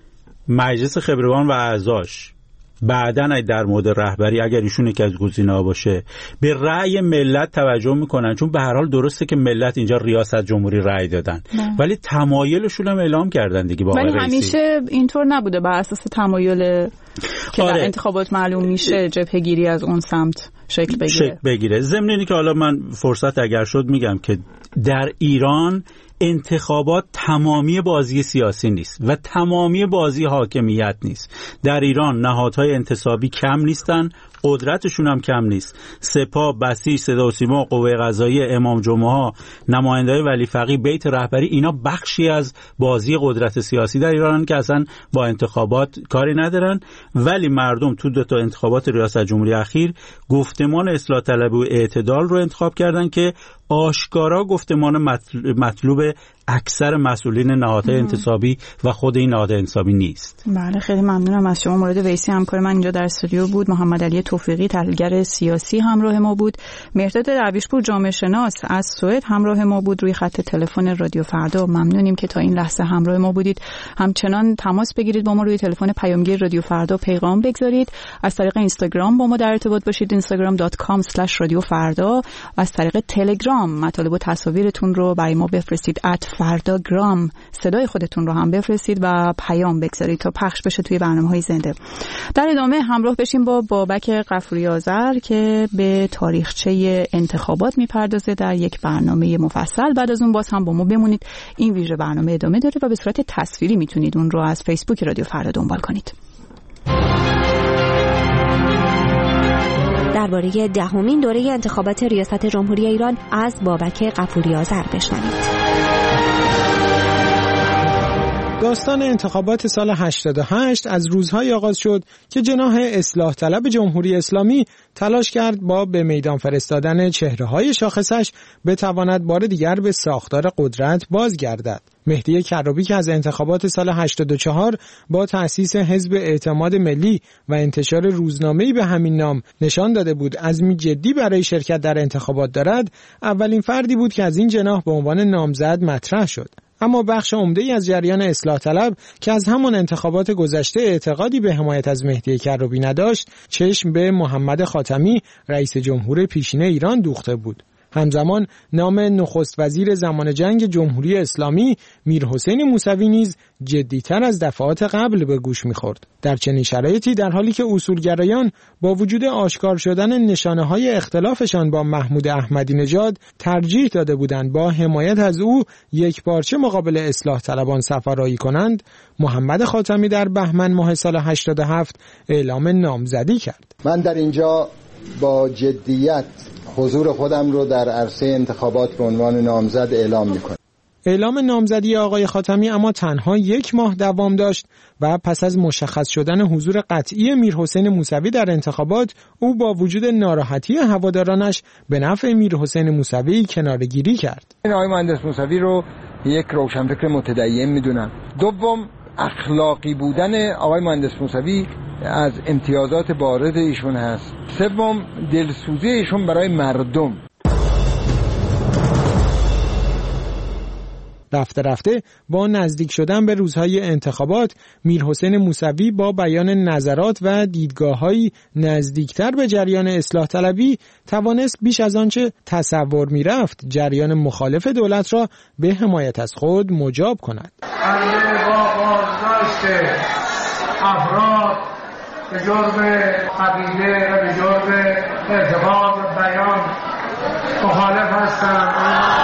مجلس خبرگان و اعضاش بعداً در مورد رهبری اگر ایشون یکی از گزینه‌ها باشه به رأی ملت توجه میکنن، چون به هر حال درسته که ملت اینجا ریاست جمهوری رأی دادن نه. ولی تمایلشون هم اعلام کردن دیگه با آقای رئیسی. ولی همیشه اینطور نبوده بر اساس تمایل که آره. در انتخابات معلوم میشه جبهه‌گیری از اون سمت شکل بگیره شکل بگیره. ضمن اینی که حالا من فرصت اگر شد میگم که در ایران انتخابات تمامی بازی سیاسی نیست و تمامی بازی حاکمیت نیست. در ایران نهادهای انتصابی کم نیستن، قدرتشون هم کم نیست. سپاه، بسیج، صدا و سیما، قوه قضاییه، امام جمعه ها، نماینده‌های ولی فقیه، بیت رهبری، اینا بخشی از بازی قدرت سیاسی در ایران که اصلا با انتخابات کاری ندارن. ولی مردم تو دو تا انتخابات ریاست جمهوری اخیر گفتمان اصلاح طلبی و اعتدال رو انتخاب کردن که آشکارا گفتمان مطلوب اکثر مسئولین نهادهای انتصابی و خود این نهاد انتصابی نیست. بله خیلی ممنونم از شما. مورد ویسی همکار من اینجا در استودیو بود. محمد علی توفیقی تحلیلگر سیاسی همراه ما بود. مهرداد درویشپور جامعه شناس از سوئد همراه ما بود روی خط تلفن رادیو فردا. ممنونیم که تا این لحظه همراه ما بودید. همچنان تماس بگیرید با ما روی تلفن پیامگیر رادیو فردا، پیغام بگذارید. از طریق اینستاگرام با ما در ارتباط باشید، اینستاگرام دات کام اسلش رادیو فردا. از طریق تلگرام مطالب و تصاویرتون رو برای ما بفرستید ات فرداگرام، صدای خودتون رو هم بفرستید و پیام بگذارید تا پخش بشه توی برنامه‌های زنده. در ادامه همراه بشیم با بابک غفوری آذر که به تاریخچه انتخابات میپردازه در یک برنامه مفصل. بعد از اون باز هم با ما بمونید. این ویژه برنامه ادامه داره و به صورت تصویری میتونید اون رو از فیسبوک رادیو فردا دنبال کنید. درباره دهمین دوره انتخابات ریاست جمهوری ایران از بابک غفوری آذر بشنوید. داستان انتخابات سال هشتاد و هشت از روزهای آغاز شد که جناح اصلاح طلب جمهوری اسلامی تلاش کرد با به میدان فرستادن چهره‌های شاخصش بتواند بار دیگر به ساختار قدرت بازگردد. مهدی کروبی که از انتخابات سال هشتاد و چهار با تأسیس حزب اعتماد ملی و انتشار روزنامه‌ای به همین نام نشان داده بود عزمی جدی برای شرکت در انتخابات دارد، اولین فردی بود که از این جناح به عنوان نامزد مطرح شد. اما بخش عمده‌ای از جریان اصلاح طلب که از همان انتخابات گذشته اعتقادی به حمایت از مهدی کروبی نداشت، چشم به محمد خاتمی رئیس جمهور پیشین ایران دوخته بود. همزمان نام نخست وزیر زمان جنگ جمهوری اسلامی میرحسین موسوی نیز جدی‌تر از دفعات قبل به گوش می‌خورد. در چنین شرایطی در حالی که اصولگرایان با وجود آشکار شدن نشانه‌های اختلافشان با محمود احمدی نژاد ترجیح داده بودند با حمایت از او یکپارچه مقابل اصلاح طلبان سفرایی کنند، محمد خاتمی در بهمن ماه سال هشتاد و هفت اعلام نامزدی کرد. من در اینجا با جدیت حضور خودم رو در عرصه انتخابات به عنوان نامزد اعلام می‌کنم. اعلام نامزدی آقای خاتمی اما تنها یک ماه دوام داشت و پس از مشخص شدن حضور قطعی میرحسین موسوی در انتخابات، او با وجود ناراحتی هوادارانش به نفع میرحسین موسوی کناره‌گیری کرد. این آقای مهندس موسوی رو یک روشنفکر متدین میدونم. دوم، اخلاقی بودن آقای مهندس موسوی از امتیازات بارز ایشون هست. سوم، دلسوزی ایشون برای مردم. رفته رفته با نزدیک شدن به روزهای انتخابات، میرحسین موسوی با بیان نظرات و دیدگاه‌هایی نزدیکتر به جریان اصلاح طلبی توانست بیش از آنچه تصور می‌رفت جریان مخالف دولت را به حمایت از خود مجاب کند. علیه با بازداشت افراد به جرم عقیده و به جرم اعتقاد و بیان مخالف هستند،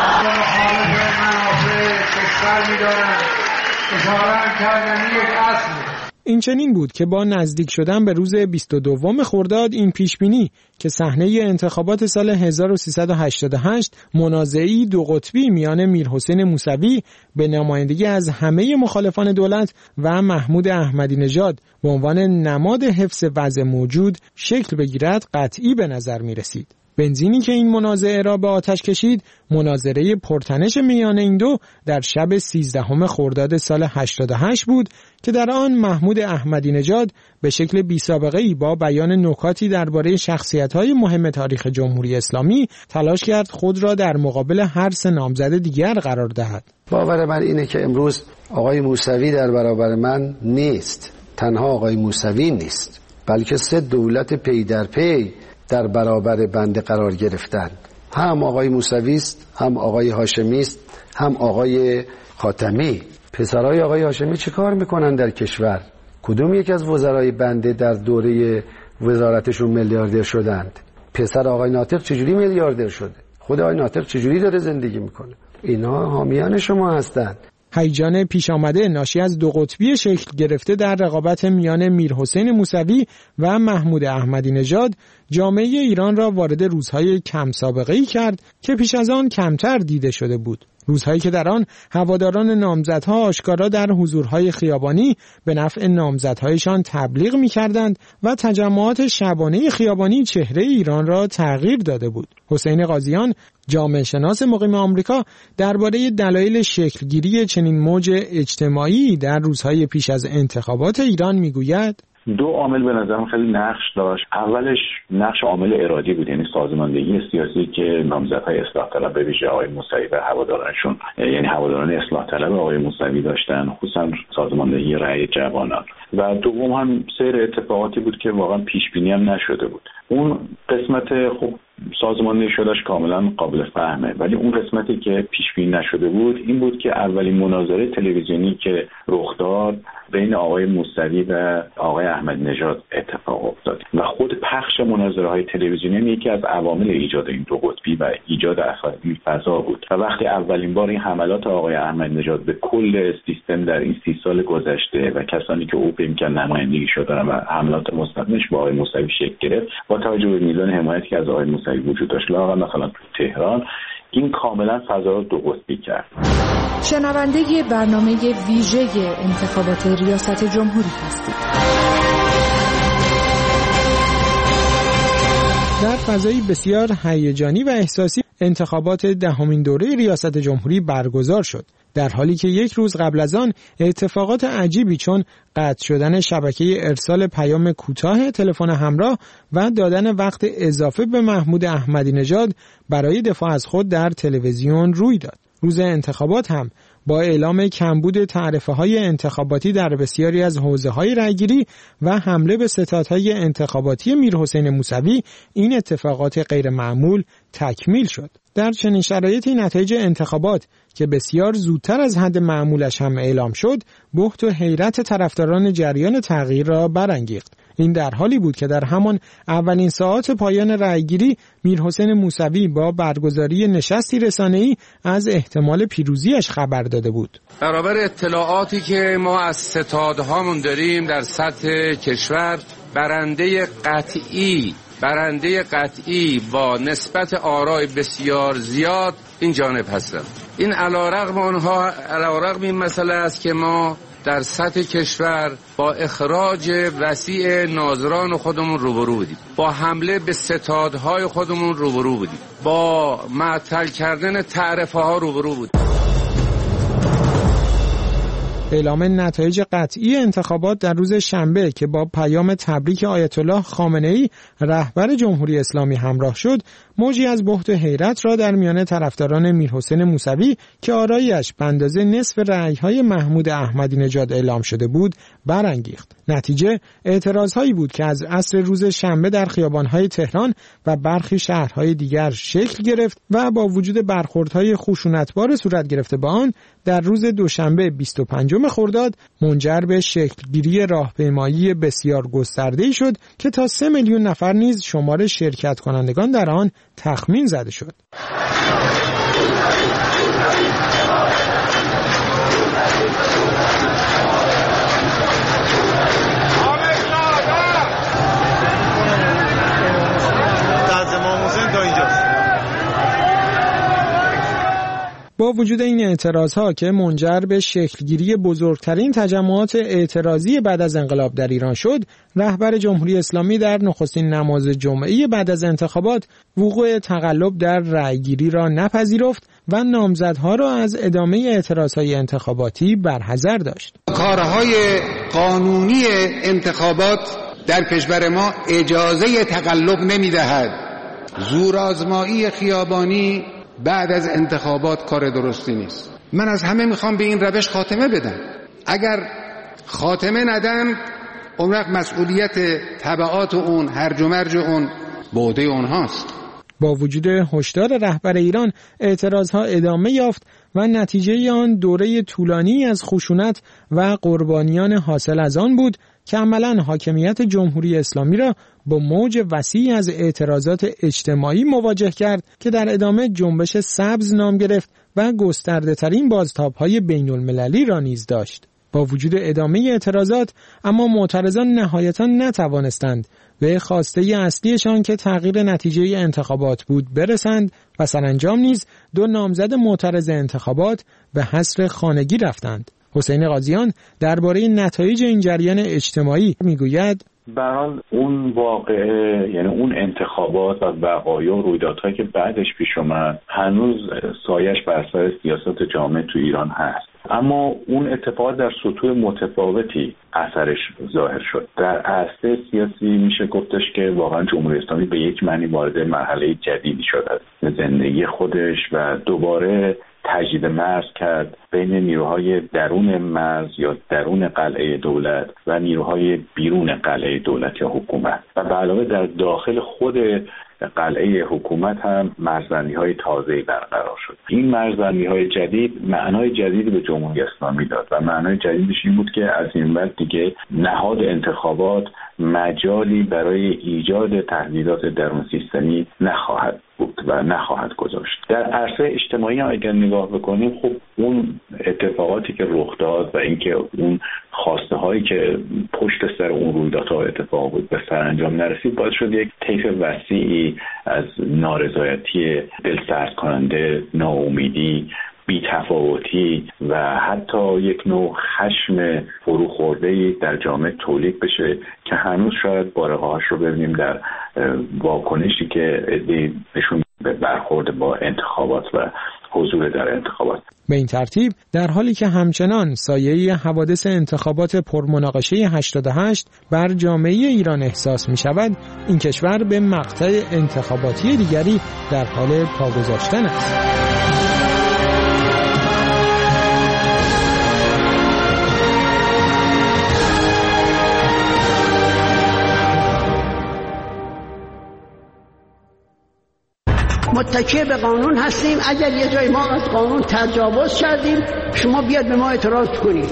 مخالف منافع کشور می‌دارند، اشاره کردن یک اصل. این چنین بود که با نزدیک شدن به روز بیست و دوم خرداد این پیشبینی که صحنه انتخابات سال هزار و سیصد و هشتاد و هشت منازعه‌ای دو قطبی میان میرحسین موسوی به نمایندگی از همه مخالفان دولت و محمود احمدی نژاد به عنوان نماد حفظ وضع موجود شکل بگیرد قطعی به نظر می رسید. بنزینی که این منازعه را به آتش کشید، مناظره پرتنش میان این دو در شب سیزدهم خرداد سال هشتاد و هشت بود که در آن محمود احمدی نژاد به شکل بی‌سابقه‌ای با بیان نکاتی درباره شخصیت‌های مهم تاریخ جمهوری اسلامی تلاش کرد خود را در مقابل هر سه نامزد دیگر قرار دهد. باور من اینه که امروز آقای موسوی در برابر من نیست. تنها آقای موسوی نیست، بلکه سه دولت پی در پی در برابر بنده قرار گرفتن. هم آقای موسوی است، هم آقای هاشمی است، هم آقای خاتمی. پسرای آقای هاشمی چه کار میکنن در کشور؟ کدوم یک از وزرای بنده در دوره وزارتشون میلیاردر شدند؟ پسر آقای ناطق چجوری میلیاردر شده؟ خود آقای ناطق چجوری داره زندگی میکنه؟ اینا حامیان شما هستند. هیجان پیش آمده ناشی از دو قطبی شکل گرفته در رقابت میان میرحسین موسوی و محمود احمدی نژاد جامعه ایران را وارد روزهای کم سابقه‌ای کرد که پیش از آن کمتر دیده شده بود. روزهایی که در آن هواداران نامزدها آشکارا در حضورهای خیابانی به نفع نامزدهایشان تبلیغ می‌کردند و تجمعات شبانه خیابانی چهره ایران را تغییر داده بود. حسین قاضیان، جامعه شناس مقیم آمریکا، درباره دلایل شکلگیری چنین موج اجتماعی در روزهای پیش از انتخابات ایران میگوید: دو عامل به نظرم خیلی نقش داشت. اولش نقش عامل ارادی بود، یعنی سازماندهی سیاسی که نامزدهای اصلاح طلب به ویژه آقای موسوی و هوادارانشون، یعنی هواداران اصلاح طلب آقای موسوی داشتن، خصوصا سازماندهی رأی جوانان. و دوم هم سیر اتفاقاتی بود که واقعا پیش بینی هم نشده بود. اون قسمت خب سازماندهی شدهش کاملا قابل فهمه، ولی اون قسمتی که پیش بینی نشده بود این بود که اولین مناظره تلویزیونی که رخ داد بین آقای موسوی و آقای احمدی نژاد اتفاق افتاد و خود پخش مناظره های تلویزیونی یکی از عوامل ایجاد این دو قطبی و ایجاد افاقی فضا بود. و وقتی اولین بار این حملات آقای احمدی نژاد به کل سیستم در این سی سال گذشته و کسانی که او به امکان نمایندگی شدن و حملات مستقیمش با آقای موسوی شکل گرفت، با توجه به میزان حمایتی که از آقای موسوی وجود داشت، لااقل مثلا تو تهران، این کاملا فضا رو دو قطبی کرد. شنونده برنامه ویژه انتخابات ریاست جمهوری هستید. در فضایی بسیار هیجانی و احساسی انتخابات دهمین دوره ریاست جمهوری برگزار شد، در حالی که یک روز قبل از آن اتفاقات عجیبی چون قطع شدن شبکه ارسال پیام کوتاه تلفن همراه و دادن وقت اضافه به محمود احمدی نژاد برای دفاع از خود در تلویزیون روی داد. روز انتخابات هم با اعلام کمبود تعرفه‌های انتخاباتی در بسیاری از حوزه‌های رأیگیری و حمله به ستادهای انتخاباتی میرحسین موسوی، این اتفاقات غیرمعمول تکمیل شد. در چنین شرایطی نتایج انتخابات که بسیار زودتر از حد معمولش هم اعلام شد، بهت و حیرت طرفداران جریان تغییر را برانگیخت. این در حالی بود که در همان اولین ساعات پایان رأیگیری میرحسین موسوی با برگزاری نشستی رسانه‌ای از احتمال پیروزیش خبر داده بود. برابر اطلاعاتی که ما از ستادهامون داریم در سطح کشور، برنده قطعی برنده قطعی با نسبت آرای بسیار زیاد این جانب هستند. این علیرغم آنها علیرغم این مسئله است که ما در سطح کشور با اخراج وسیع ناظران خودمون روبرو بودیم، با حمله به ستادهای خودمون روبرو بودیم، با معطل کردن تعرفه ها روبرو بودیم. اعلام نتایج قطعی انتخابات در روز شنبه که با پیام تبریک آیت الله خامنه‌ای رهبر جمهوری اسلامی همراه شد، موجی از بهت و حیرت را در میان طرفداران میرحسین موسوی که آرایش به اندازه نصف رأی‌های محمود احمدی نژاد اعلام شده بود برانگیخت. نتیجه اعتراضهایی بود که از عصر روز شنبه در خیابان‌های تهران و برخی شهرهای دیگر شکل گرفت و با وجود برخوردهای خشونتبار صورت گرفته با آن، در روز دوشنبه بیست و پنجم خرداد منجر به شکلگیری راهپیمایی بسیار گسترده‌ای شد که تا سه میلیون نفر نیز شمار شرکت کنندگان در آن تخمین زده شد. با وجود این اعتراضها که منجر به شکلگیری بزرگترین تجمعات اعتراضی بعد از انقلاب در ایران شد، رهبر جمهوری اسلامی در نخستین نماز جمعه بعد از انتخابات وقوع تقلب در رأیگیری را نپذیرفت و نامزدها را از ادامه اعتراضهای انتخاباتی برحذر داشت. کارهای قانونی انتخابات در کشور ما اجازه تقلب نمی‌دهد. زورآزمایی خیابانی بعد از انتخابات کار درستی نیست. من از همه میخوام به این روش خاتمه بدم. اگر خاتمه ندم، اون وقت مسئولیت تبعات اون، هرج و مرج اون به عهده اونهاست. با وجود هشدار رهبر ایران، اعتراضها ادامه یافت و نتیجه آن دوره طولانی از خشونت و قربانیان حاصل از آن بود که عملاً حاکمیت جمهوری اسلامی را با موج وسیعی از اعتراضات اجتماعی مواجه کرد که در ادامه جنبش سبز نام گرفت و گسترده ترین بازتاب‌های بین المللی را نیز داشت. با وجود ادامه اعتراضات اما معترضان نهایتاً نتوانستند به خواسته اصلیشان که تغییر نتیجه انتخابات بود برسند و سرانجام نیز دو نامزد معترض انتخابات به حصر خانگی رفتند. حسین قاضیان درباره نتایج این جریان اجتماعی میگوید: به هر حال اون واقعه، یعنی اون انتخابات و وقایع و رویدادهایی که بعدش پیش اومد هنوز سایش بر سر سیاست جامعه تو ایران هست، اما اون اتفاق در سطوح متفاوتی اثرش ظاهر شد. در عرصه سیاسی میشه گفتش که واقعا جمهوری اسلامی به یک معنی وارد مرحله جدیدی شده از زندگی خودش و دوباره تجدید مرز کرد بین نیروهای درون مرز یا درون قلعه دولت و نیروهای بیرون قلعه دولت یا حکومت و به علاوه در داخل خود قلعه حکومت هم مرزبندی‌های تازه‌ای برقرار شد. این مرزبندی‌های جدید معنای جدیدی به جمهوری اسلامی داد و معنای جدیدش این بود که از این بعد دیگه نهاد انتخابات مجالی برای ایجاد تهدیدات درون سیستمی نخواهد بود و نخواهد گذاشت. در عرصه اجتماعی هم اگر نگاه بکنیم، خب اون اتفاقاتی که رخ داد و اینکه اون خواسته هایی که پشت سر اون رویدادها اتفاق بود به سرانجام نرسید، باعث شد یک طیف وسیعی از نارضایتی، دلسرد کننده، ناامیدی، بی‌تفاوتی و حتی یک نوع خشم فروخورده‌ای در جامعه تولید بشه که هنوز شاید بارقه‌هاش رو ببینیم در واکنشی که نشون به برخورد با انتخابات و حضور در انتخابات. به این ترتیب در حالی که همچنان سایه حوادث انتخابات پرمناقشه هشتاد و هشت بر جامعه ایران احساس می شود، این کشور به مقطع انتخاباتی دیگری در حال پا گذاشتن است. متکی به قانون هستیم. اگر یه جای ما از قانون تجاوز کردیم، شما بیاد به ما اعتراض کنید.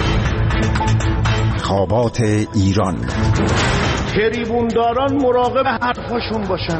انتخابات ایران. تریبونداران مراقب حرفاشون باشن.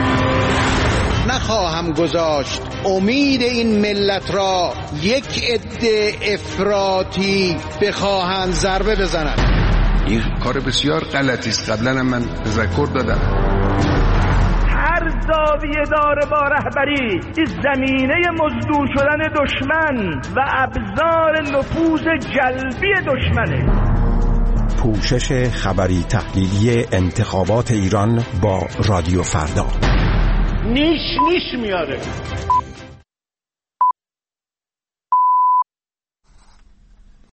نخواهم گذاشت امید این ملت را یک عده افراطی بخواهند ضربه بزنند. این کار بسیار غلطی است. قبلا هم من تذکر دادم. هر زاویه داره با رهبری این زمینه مزدور شدن دشمن و ابزار نفوذ جلبی دشمنه. پوشش خبری تحلیلی انتخابات ایران با رادیو فردا. نیش نیش میاره.